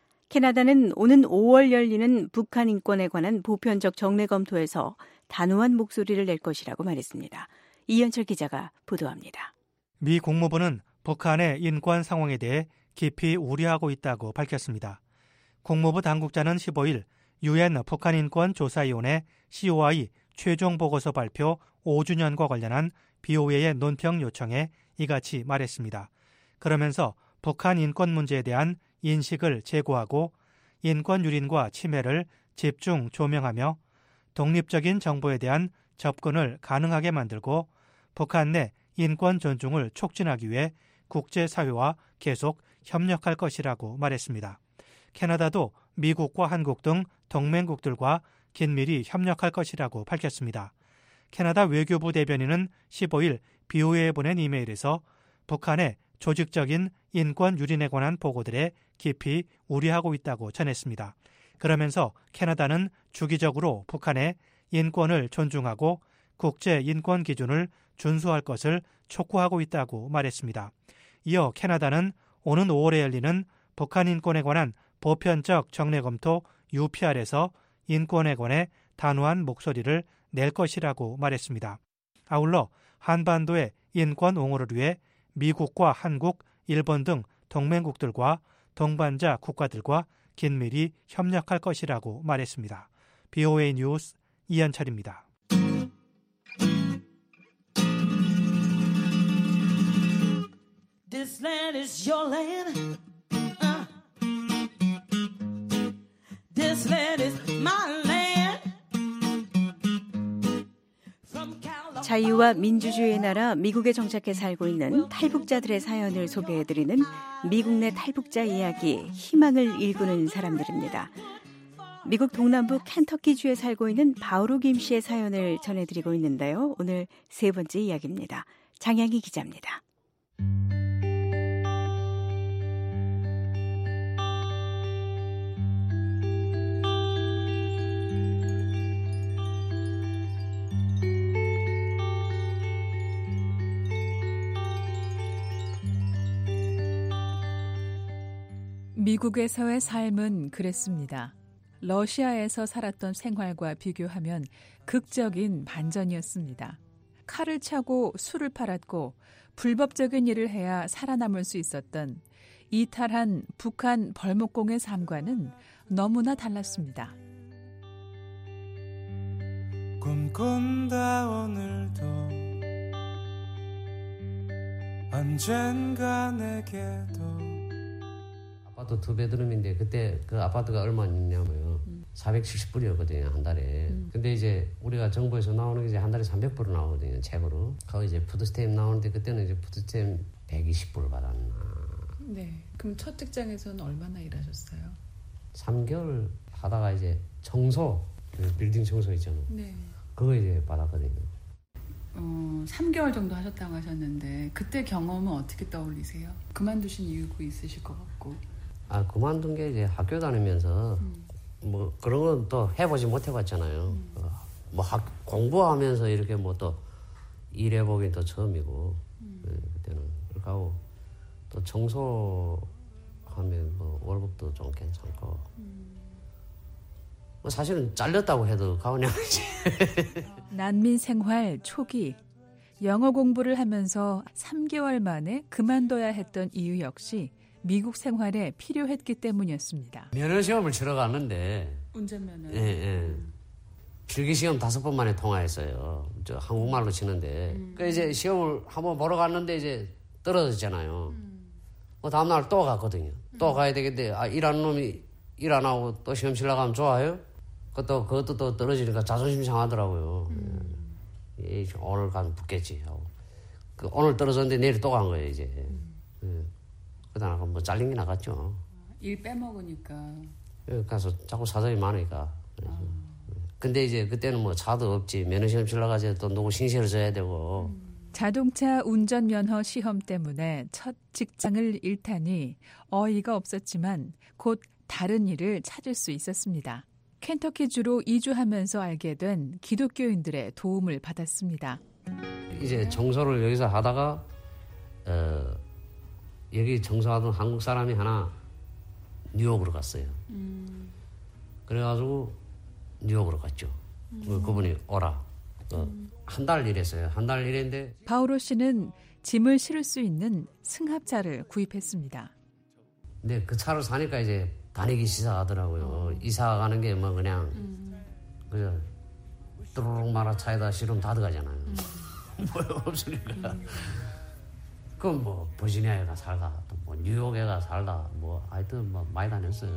캐나다는 오는 오월 열리는 북한 인권에 관한 보편적 정례 검토에서 단호한 목소리를 낼 것이라고 말했습니다. 이현철 기자가 보도합니다. 미 국무부는 북한의 인권 상황에 대해 깊이 우려하고 있다고 밝혔습니다. 국무부 당국자는 십오일 유엔 북한인권조사위원회 씨오아이 최종 보고서 발표 오 주년과 관련한 비오에이의 논평 요청에 이같이 말했습니다. 그러면서 북한 인권 문제에 대한 인식을 제고하고 인권 유린과 침해를 집중 조명하며 독립적인 정보에 대한 접근을 가능하게 만들고 북한 내 인권 존중을 촉진하기 위해 국제사회와 계속 협력할 것이라고 말했습니다. 캐나다도 미국과 한국 등 동맹국들과 긴밀히 협력할 것이라고 밝혔습니다. 캐나다 외교부 대변인은 십오일 비오에이에 보낸 이메일에서 북한의 조직적인 인권 유린에 관한 보고들에 깊이 우려하고 있다고 전했습니다. 그러면서 캐나다는 주기적으로 북한의 인권을 존중하고 국제 인권 기준을 준수할 것을 촉구하고 있다고 말했습니다. 이어 캐나다는 오는 오월에 열리는 북한 인권에 관한 보편적 정례 검토 유피알에서 인권에 관해 단호한 목소리를 낼 것이라고 말했습니다. 아울러 한반도의 인권 옹호를 위해 미국과 한국, 일본 등 동맹국들과 동반자 국가들과 긴밀히 협력할 것이라고 말했습니다. 비오에이 뉴스 이현철입니다. This land is your land. Uh. This land is my land. 자유와 민주주의의 나라 미국에 정착해 살고 있는 탈북자들의 사연을 소개해드리는 미국 내 탈북자 이야기, 희망을 일구는 사람들입니다. 미국 동남부 켄터키주에 살고 있는 바오로 김 씨의 사연을 전해드리고 있는데요. 오늘 세 번째 이야기입니다. 장양희 기자입니다. 미국에서의 삶은 그랬습니다. 러시아에서 살았던 생활과 비교하면 극적인 반전이었습니다. 칼을 차고 술을 팔았고 불법적인 일을 해야 살아남을 수 있었던 이탈한 북한 벌목공의 삶과는 너무나 달랐습니다. 꿈꾼다 오늘도 언젠가 내게도 아파트 두 베드룸인데 그때 그 아파트가 얼마였냐면요. 음. 사백칠십 불이었거든요, 한 달에. 음. 근데 이제 우리가 정부에서 나오는 게 이제 한 달에 삼백 불 나오거든요, 책으로. 거기 이제 푸드스탬 나오는데 그때는 이제 푸드스탬 백이십 불 받았나. 네. 그럼 첫 직장에서는 얼마나 일하셨어요? 삼 개월 하다가 이제 청소, 그 빌딩 청소 있잖아요. 네. 그거 이제 받았거든요. 어, 삼 개월 정도 하셨다고 하셨는데 그때 경험은 어떻게 떠올리세요? 그만두신 이유가 있으실 것 같고. 아, 그만둔 게 이제 학교 다니면서 음. 뭐 그런 건 또 해보지 못해봤잖아요. 음. 어, 뭐 학, 공부하면서 이렇게 뭐 또 일해보긴 또 처음이고 음. 네, 그때는 그렇게 하고 또 청소하면 뭐 월급도 좀 괜찮고 음. 뭐 사실은 잘렸다고 해도 가오냐 하지. 난민 생활 초기 영어 공부를 하면서 삼 개월 만에 그만둬야 했던 이유 역시 미국 생활에 필요했기 때문이었습니다. 면허 시험을 치러 갔는데 운전면허. 예, 예. 필기 시험 다섯 번 만에 통과했어요. 저 한국말로 치는데. 음. 그 이제 시험을 한번 보러 갔는데 이제 떨어졌잖아요. 음. 뭐 다음 날 또 갔거든요. 음. 또 가야 되겠는데 아 일하는 놈이 일 안 하고 또 시험 치러 가면 좋아요? 그것도 그것도 또 떨어지니까 자존심 상하더라고요. 음. 예, 오늘 가면 붙겠지 하고. 그 오늘 떨어졌는데 내일 또 간 거예요 이제. 음. 예. 그러다가 뭐 잘린 게 나갔죠. 일 빼먹으니까. 여기 가서 자꾸 사정이 많으니까. 아. 근데 이제 그때는 뭐 차도 없지. 면허시험 치러 가서 또 누구 신세를 져야 되고. 음. 자동차 운전면허 시험 때문에 첫 직장을 잃다니 어이가 없었지만 곧 다른 일을 찾을 수 있었습니다. 켄터키주로 이주하면서 알게 된 기독교인들의 도움을 받았습니다. 이제 청소를 여기서 하다가 어, 여기 청소하던 한국 사람이 하나 뉴욕으로 갔어요. 음. 그래가지고 뉴욕으로 갔죠. 음. 그분이 오라. 어, 음. 한 달 일했어요. 한 달 일했는데. 바오로 씨는 짐을 실을 수 있는 승합차를 구입했습니다. 근데 그 차를 사니까 이제 다니기 시작하더라고요. 어. 이사 가는 게 뭐 그냥 음. 그저 뚜루룩 말아 차에다 실으면 다 들어가잖아요. 음. 뭐 없으니까. 음. 그럼 뭐 버지니아에 가 살다, 또 뭐 뉴욕에 가 살다, 뭐 하여튼 뭐 많이 다녔어요.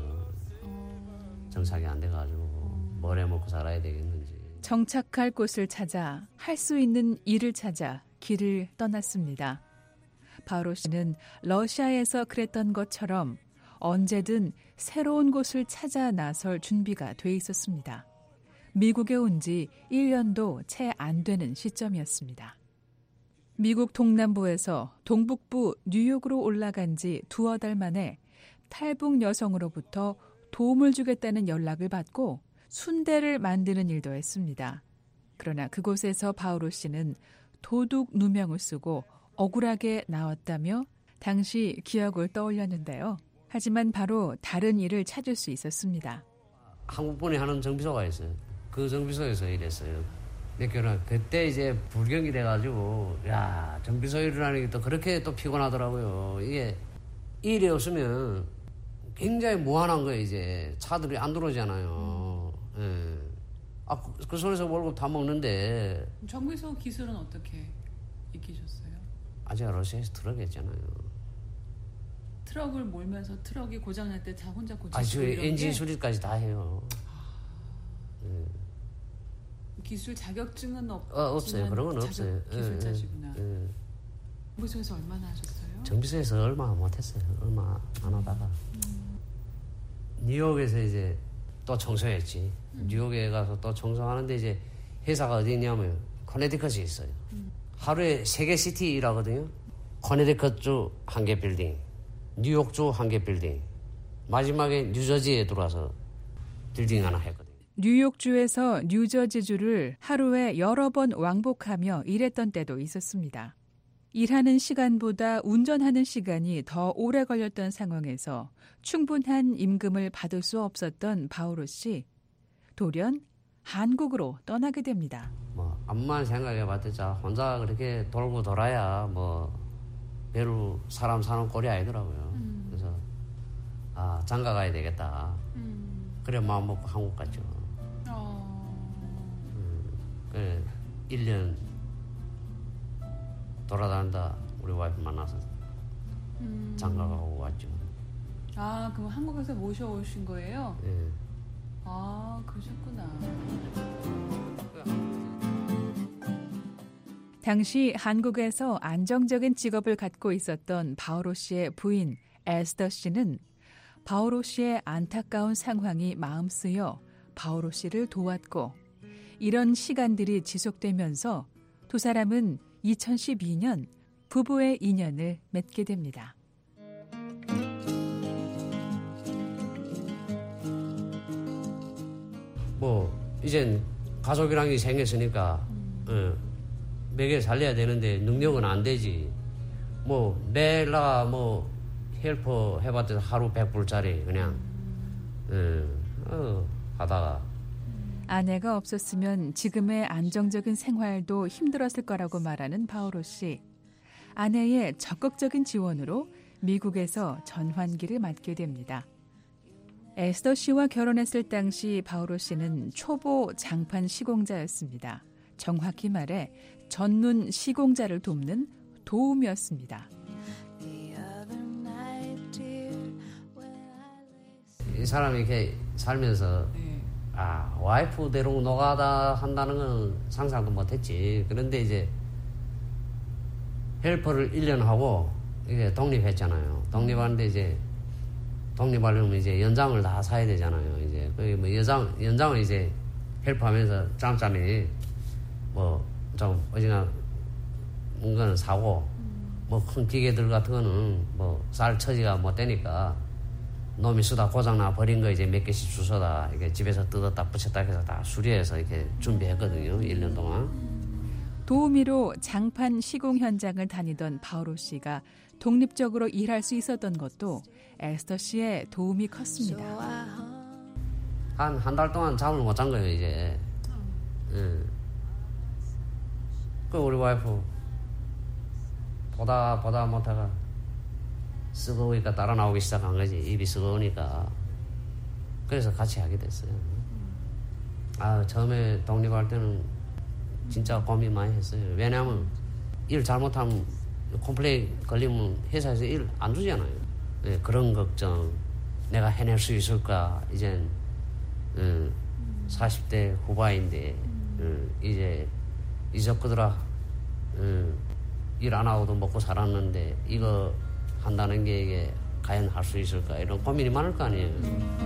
음. 정착이 안 돼가지고 음. 뭘 해먹고 살아야 되겠는지. 정착할 곳을 찾아 할 수 있는 일을 찾아 길을 떠났습니다. 바오로 씨는 러시아에서 그랬던 것처럼 언제든 새로운 곳을 찾아 나설 준비가 돼 있었습니다. 미국에 온 지 일 년도 채 안 되는 시점이었습니다. 미국 동남부에서 동북부 뉴욕으로 올라간 지 두어 달 만에 탈북 여성으로부터 도움을 주겠다는 연락을 받고 순대를 만드는 일도 했습니다. 그러나 그곳에서 바오로 씨는 도둑 누명을 쓰고 억울하게 나왔다며 당시 기억을 떠올렸는데요. 하지만 바로 다른 일을 찾을 수 있었습니다. 한국분이 하는 정비소가 있어요. 그 정비소에서 일했어요. 몇 개월. 그때 이제 불경이 돼가지고 야 정비소 일을 하는 게 또 그렇게 또 피곤하더라고요. 이게 일이 없으면 굉장히 무한한 거예요. 이제 차들이 안 들어오잖아요. 음. 예. 아, 그, 그 손에서 월급 다 먹는데. 정비소 기술은 어떻게 익히셨어요? 아직 러시아에서 들어갔잖아요. 트럭을 몰면서 트럭이 고장날 때 다 혼자 고치고 아, 저 이런 엔진 게 수리까지 다 해요. 네. 기술 자격증은 없, 어, 없어요. 그런 건 없어요. 기술자시구나. 예, 예. 정비소에서 얼마나 하셨어요? 정비소에서 얼마 못했어요. 얼마 안 하다가 음. 뉴욕에서 이제 또 청소했지. 음. 뉴욕에 가서 또 청소하는데 이제 회사가 어디 있냐면 커네디컷에 있어요. 음. 하루에 세 개 시티 일하거든요. 커네디컷주 한 개 빌딩, 뉴욕주 한 개 빌딩, 마지막에 뉴저지에 들어와서 빌딩 하나 했거든요. 뉴욕주에서 뉴저지주를 하루에 여러 번 왕복하며 일했던 때도 있었습니다. 일하는 시간보다 운전하는 시간이 더 오래 걸렸던 상황에서 충분한 임금을 받을 수 없었던 바오로 씨. 돌연 한국으로 떠나게 됩니다. 뭐 암만 생각해봤자 혼자 그렇게 돌고 돌아야 뭐 배로 사람 사는 꼴이 아니더라고요. 음. 그래서 아 장가 가야 되겠다. 음. 그래 마음 먹고 한국 갔죠. 어. 음, 그래 일 년 돌아다니다 우리 와이프 만나서 음. 장가 가고 왔죠. 아 그럼 한국에서 모셔오신 거예요? 네. 아 그러셨구나. 당시 한국에서 안정적인 직업을 갖고 있었던 바오로 씨의 부인 에스더 씨는 바오로 씨의 안타까운 상황이 마음 쓰여 바오로 씨를 도왔고 이런 시간들이 지속되면서 두 사람은 이천십이 년 부부의 인연을 맺게 됩니다. 뭐 이젠 가족이랑이 생겼으니까 음. 어, 매개 살려야 되는데 능력은 안 되지. 뭐 매일 나가 뭐 헬퍼 해봤더니 하루 백 불짜리 그냥 음. 어, 어, 하다가 아내가 없었으면 지금의 안정적인 생활도 힘들었을 거라고 말하는 바오로 씨. 아내의 적극적인 지원으로 미국에서 전환기를 맞게 됩니다. 에스더 씨와 결혼했을 당시 바오로 씨는 초보 장판 시공자였습니다. 정확히 말해 전문 시공자를 돕는 도움이었습니다. 이 사람이 이렇게 살면서 네. 아 와이프 데리고 노가다 한다는 건 상상도 못했지. 그런데 이제 헬퍼를 일 년 하고 이제 독립했잖아요. 독립하는데 이제 독립하려면 이제 연장을 다 사야 되잖아요. 이제 그 뭐 연장 연장을 이제 헬퍼하면서 짬짬이 뭐 좀 어지간 뭔가는 사고 뭐 큰 기계들 같은 거는 뭐 쌀 처지가 못 되니까 놈이 쓰다 고장나 버린 거 이제 몇 개씩 주워다 이렇게 집에서 뜯었다 붙였다 해서 다 수리해서 이렇게 준비했거든요. 일 년 동안. 도우미로 장판 시공 현장을 다니던 바오로 씨가 독립적으로 일할 수 있었던 것도 에스더 씨의 도움이 컸습니다. 한 한 달 동안 잠을 못 잔 거예요, 이제. 응. 그 우리 와이프 보다 보다 못하가 쓰거우니까 따라 나오기 시작한 거지. 입이 쓰거우니까. 그래서 같이 하게 됐어요. 아 처음에 독립할 때는 진짜 고민 많이 했어요. 왜냐하면 일 잘못하면 컴플레인 걸리면 회사에서 일 안 주잖아요. 네, 그런 걱정. 내가 해낼 수 있을까. 이젠 음, 사십 대 후반인데 음, 이제 이적그들아 음, 일 안 하고도 먹고 살았는데 이거 한다는 게 이게 과연 할 수 있을까. 이런 고민이 많을 거 아니에요.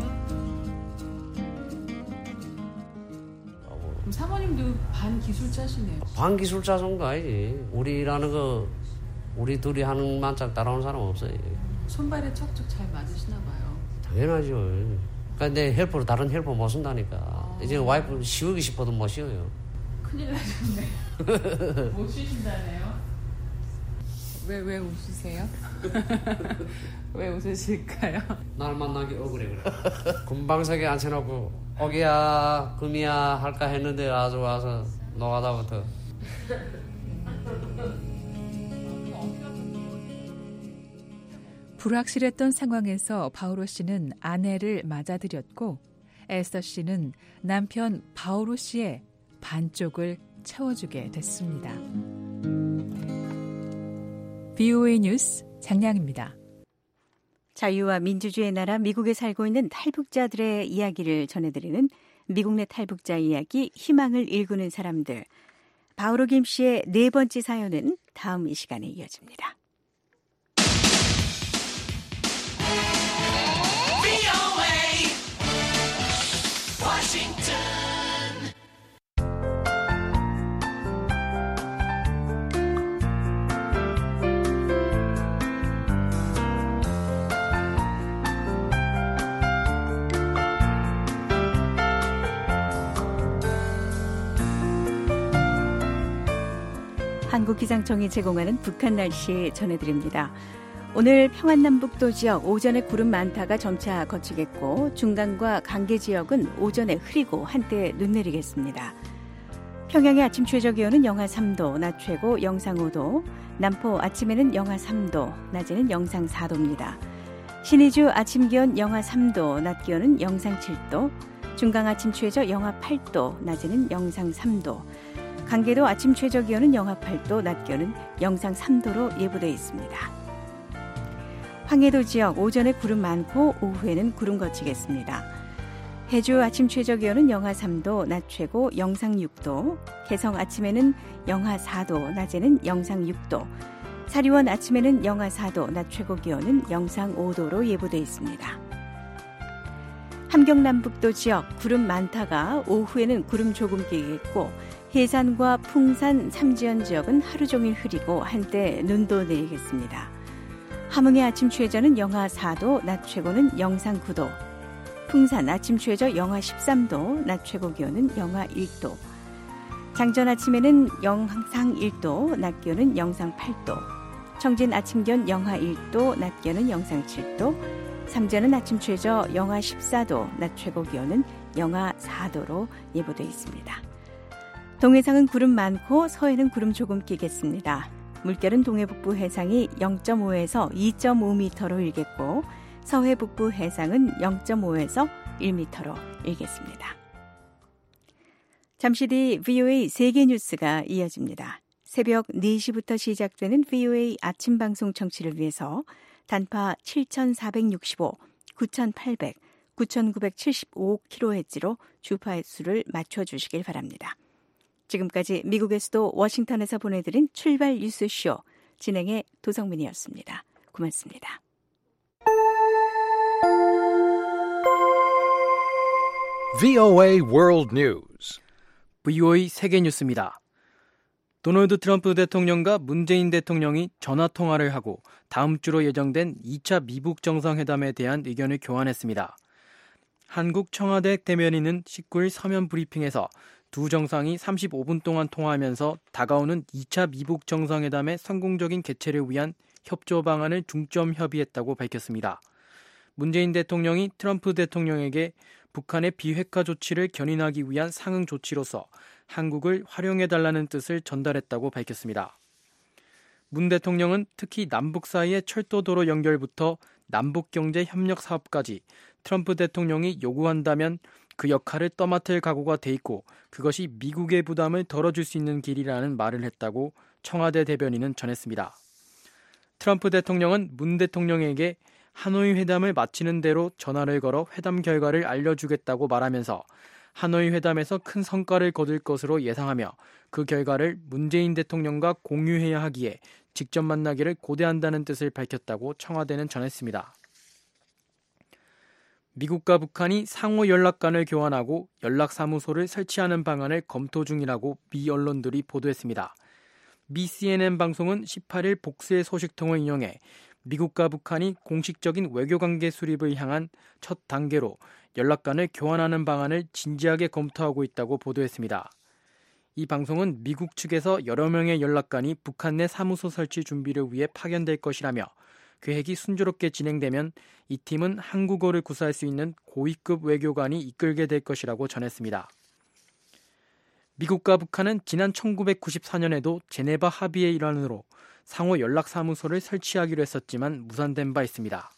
그럼 사모님도 반기술자시네요. 반기술자 정도 아니지. 우리 일하는 거 우리 둘이 하는 만짝 따라오는 사람 없어요. 손발에 척척 잘 맞으시나 봐요. 당연하죠. 그러니까 내 헬퍼로 다른 헬퍼 못 쓴다니까. 아. 이제 와이프 씌우기 싶어도 못 씌워요. 큰일 나셨네. 못 쉬신다네요. 왜, 왜 웃으세요? 왜 웃으실까요? 날 만나기 억울해 그래. 금방석에 앉혀놓고 오기야 금이야 할까 했는데 아주 와서 노가다부터. 불확실했던 상황에서 바오로 씨는 아내를 맞아들였고 에스더 씨는 남편 바오로 씨의 반쪽을 채워주게 됐습니다. 브이오에이 뉴스 장량입니다. 자유와 민주주의의 나라 미국에 살고 있는 탈북자들의 이야기를 전해드리는 미국 내 탈북자 이야기 희망을 일구는 사람들. 바오로 김 씨의 네 번째 사연은 다음 이 시간에 이어집니다. 한국기상청이 제공하는 북한 날씨 전해드립니다. 오늘 평안남북도 지역 오전에 구름 많다가 점차 거치겠고 중간과 강계 지역은 오전에 흐리고 한때 눈 내리겠습니다. 평양의 아침 최저기온은 영하 삼 도, 낮 최고 영상 오 도, 남포 아침에는 영하 삼 도, 낮에는 영상 사 도입니다. 신의주 아침 기온 영하 삼 도, 낮 기온은 영상 칠 도, 중강 아침 최저 영하 팔 도, 낮에는 영상 삼 도, 강계도 아침 최저 기온은 영하 팔 도, 낮 기온은 영상 삼 도로 예보되어 있습니다. 황해도 지역 오전에 구름 많고 오후에는 구름 거치겠습니다. 해주 아침 최저 기온은 영하 삼 도, 낮 최고 영상 육 도, 개성 아침에는 영하 사 도, 낮에는 영상 육 도, 사리원 아침에는 영하 사 도, 낮 최고 기온은 영상 오 도로 예보되어 있습니다. 함경남북도 지역 구름 많다가 오후에는 구름 조금 끼겠고 해산과 풍산, 삼지연 지역은 하루 종일 흐리고 한때 눈도 내리겠습니다. 함흥의 아침 최저는 영하 사 도, 낮 최고는 영상 구 도, 풍산 아침 최저 영하 십삼 도, 낮 최고 기온은 영하 일 도, 장전 아침에는 영상 일 도, 낮 기온은 영상 팔 도, 청진 아침 기온 영하 일 도, 낮 기온은 영상 칠 도, 삼전은 아침 최저 영하 십사 도, 낮 최고 기온은 영하 사 도로 예보되어 있습니다. 동해상은 구름 많고 서해는 구름 조금 끼겠습니다. 물결은 동해 북부 해상이 영 점 오에서 이 점 오 미터로 일겠고 서해 북부 해상은 영 점 오에서 일 미터로 일겠습니다. 잠시 뒤 브이오에이 세계 뉴스가 이어집니다. 새벽 네 시부터 시작되는 브이오에이 아침 방송 청취를 위해서 단파 칠천사백육십오, 구천팔백, 구천구백칠십오 킬로헤르츠로 주파의 수를 맞춰주시길 바랍니다. 지금까지 미국의 수도 워싱턴에서 보내드린 출발 뉴스쇼 진행의 도성민이었습니다. 고맙습니다. 브이오에이 World News. 브이오에이 세계 뉴스입니다. 도널드 트럼프 대통령과 문재인 대통령이 전화통화를 하고 다음 주로 예정된 이 차 미북 정상회담에 대한 의견을 교환했습니다. 한국 청와대 대변인은 십구 일 서면 브리핑에서 두 정상이 삼십오 분 동안 통화하면서 다가오는 이 차 미북 정상회담의 성공적인 개최를 위한 협조 방안을 중점 협의했다고 밝혔습니다. 문재인 대통령이 트럼프 대통령에게 북한의 비핵화 조치를 견인하기 위한 상응 조치로서 한국을 활용해달라는 뜻을 전달했다고 밝혔습니다. 문 대통령은 특히 남북 사이의 철도도로 연결부터 남북경제협력사업까지 트럼프 대통령이 요구한다면 그 역할을 떠맡을 각오가 돼 있고 그것이 미국의 부담을 덜어줄 수 있는 길이라는 말을 했다고 청와대 대변인은 전했습니다. 트럼프 대통령은 문 대통령에게 하노이 회담을 마치는 대로 전화를 걸어 회담 결과를 알려주겠다고 말하면서 하노이 회담에서 큰 성과를 거둘 것으로 예상하며 그 결과를 문재인 대통령과 공유해야 하기에 직접 만나기를 고대한다는 뜻을 밝혔다고 청와대는 전했습니다. 미국과 북한이 상호 연락관을 교환하고 연락사무소를 설치하는 방안을 검토 중이라고 미 언론들이 보도했습니다. 미 씨엔엔 방송은 십팔 일 복수의 소식통을 인용해 미국과 북한이 공식적인 외교관계 수립을 향한 첫 단계로 연락관을 교환하는 방안을 진지하게 검토하고 있다고 보도했습니다. 이 방송은 미국 측에서 여러 명의 연락관이 북한 내 사무소 설치 준비를 위해 파견될 것이라며 계획이 순조롭게 진행되면 이 팀은 한국어를 구사할 수 있는 고위급 외교관이 이끌게 될 것이라고 전했습니다. 미국과 북한은 지난 천구백구십사 년에도 제네바 합의의 일환으로 상호 연락사무소를 설치하기로 했었지만 무산된 바 있습니다.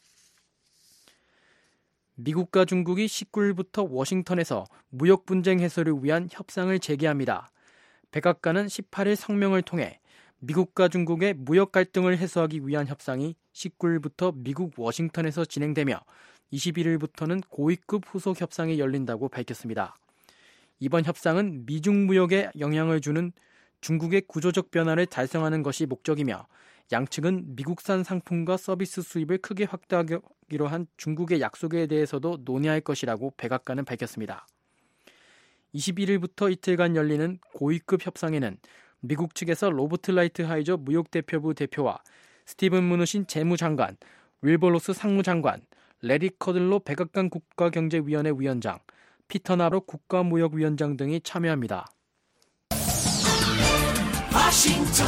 미국과 중국이 십구 일부터 워싱턴에서 무역 분쟁 해소를 위한 협상을 재개합니다. 백악관은 십팔 일 성명을 통해 미국과 중국의 무역 갈등을 해소하기 위한 협상이 십구 일부터 미국 워싱턴에서 진행되며 이십일 일부터는 고위급 후속 협상이 열린다고 밝혔습니다. 이번 협상은 미중 무역에 영향을 주는 중국의 구조적 변화를 달성하는 것이 목적이며 양측은 미국산 상품과 서비스 수입을 크게 확대하기로 한 중국의 약속에 대해서도 논의할 것이라고 백악관은 밝혔습니다. 이십일 일부터 이틀간 열리는 고위급 협상에는 미국 측에서 로버트 라이트하이저 무역대표부 대표와 스티븐 무누신 재무장관, 윌버 로스 상무장관, 레리 커들로 백악관 국가경제위원회 위원장, 피터 나로 국가무역위원장 등이 참여합니다. 워싱턴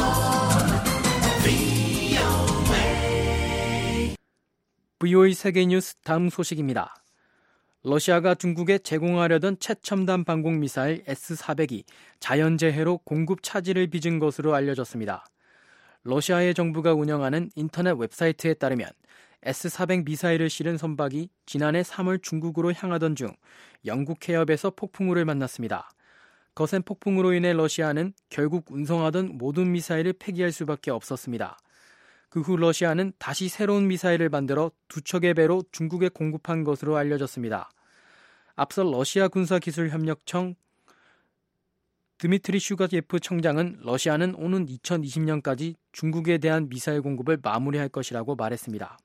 브이오에이 세계뉴스 다음 소식입니다. 러시아가 중국에 제공하려던 최첨단 방공 미사일 에스 사백이 자연재해로 공급 차질을 빚은 것으로 알려졌습니다. 러시아의 정부가 운영하는 인터넷 웹사이트에 따르면 에스 사백 미사일을 실은 선박이 지난해 삼월 중국으로 향하던 중 영국 해협에서 폭풍우를 만났습니다. 거센 폭풍으로 인해 러시아는 결국 운송하던 모든 미사일을 폐기할 수밖에 없었습니다. 그 후 러시아는 다시 새로운 미사일을 만들어 두 척의 배로 중국에 공급한 것으로 알려졌습니다. 앞서 러시아 군사기술협력청 드미트리 슈가예프 청장은 러시아는 오는 이천이십 년까지 중국에 대한 미사일 공급을 마무리할 것이라고 말했습니다.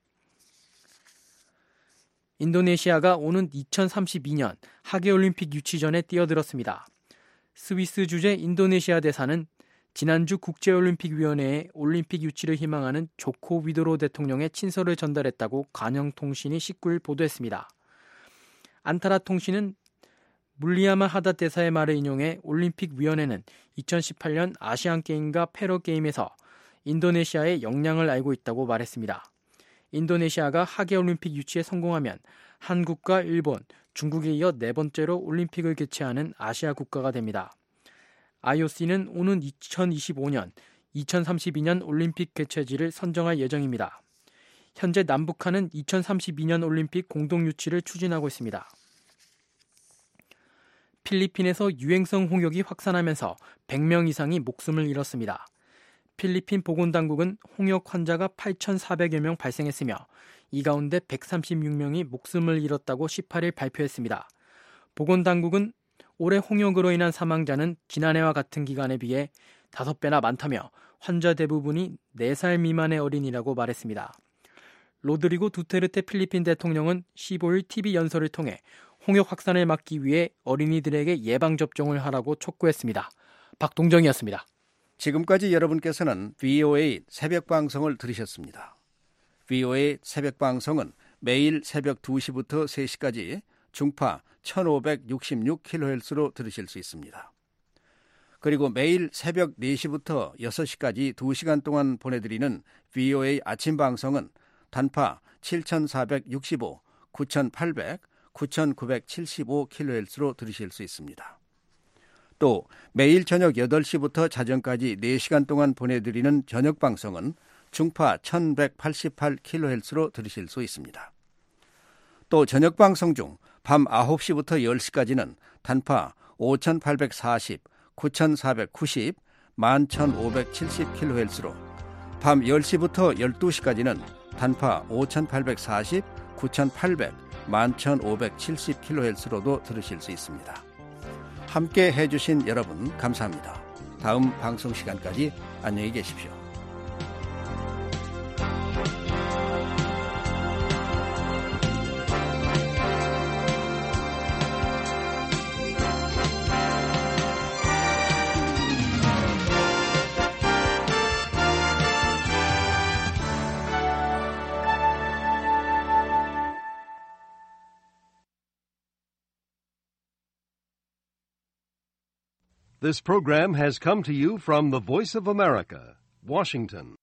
인도네시아가 오는 이천삼십이 년 하계올림픽 유치전에 뛰어들었습니다. 스위스 주재 인도네시아 대사는 지난주 국제올림픽위원회에 올림픽 유치를 희망하는 조코 위도로 대통령의 친서를 전달했다고 관영통신이 십구 일 보도했습니다. 안타라 통신은 물리아마 하다 대사의 말을 인용해 올림픽위원회는 이천십팔 년 아시안게임과 패러게임에서 인도네시아의 역량을 알고 있다고 말했습니다. 인도네시아가 하계올림픽 유치에 성공하면 한국과 일본, 중국에 이어 네 번째로 올림픽을 개최하는 아시아 국가가 됩니다. 아이오씨는 오는 이천이십오 년, 이천삼십이 년 올림픽 개최지를 선정할 예정입니다. 현재 남북한은 이천삼십이 년 올림픽 공동 유치를 추진하고 있습니다. 필리핀에서 유행성 홍역이 확산하면서 백 명 이상이 목숨을 잃었습니다. 필리핀 보건당국은 홍역 환자가 팔천사백여 명 발생했으며 이 가운데 백삼십육 명이 목숨을 잃었다고 십팔 일 발표했습니다. 보건당국은 올해 홍역으로 인한 사망자는 지난해와 같은 기간에 비해 다섯 배나 많다며 환자 대부분이 네 살 미만의 어린이라고 말했습니다. 로드리고 두테르테 필리핀 대통령은 십오 일 티비 연설을 통해 홍역 확산을 막기 위해 어린이들에게 예방접종을 하라고 촉구했습니다. 박동정이었습니다. 지금까지 여러분께서는 브이오에이 새벽방송을 들으셨습니다. 브이오에이 새벽방송은 매일 새벽 두 시부터 세 시까지 중파 천오백육십육 킬로헤르츠로 들으실 수 있습니다. 그리고 매일 새벽 네 시부터 여섯 시까지 두 시간 동안 보내드리는 브이오에이 아침방송은 단파 칠천사백육십오, 구천팔백, 구천구백칠십오 킬로헤르츠로 들으실 수 있습니다. 또 매일 저녁 여덟 시부터 자정까지 네 시간 동안 보내드리는 저녁방송은 중파 천백팔십팔 킬로헤르츠로 들으실 수 있습니다. 또 저녁방송 중 밤 아홉 시부터 열 시까지는 단파 오천팔백사십, 구천사백구십, 만천오백칠십 킬로헤르츠로 밤 열 시부터 열두 시까지는 단파 오천팔백사십, 구천팔백, 만천오백칠십 킬로헤르츠로도 들으실 수 있습니다. 함께 해주신 여러분 감사합니다. 다음 방송 시간까지 안녕히 계십시오. This program has come to you from the Voice of America, Washington.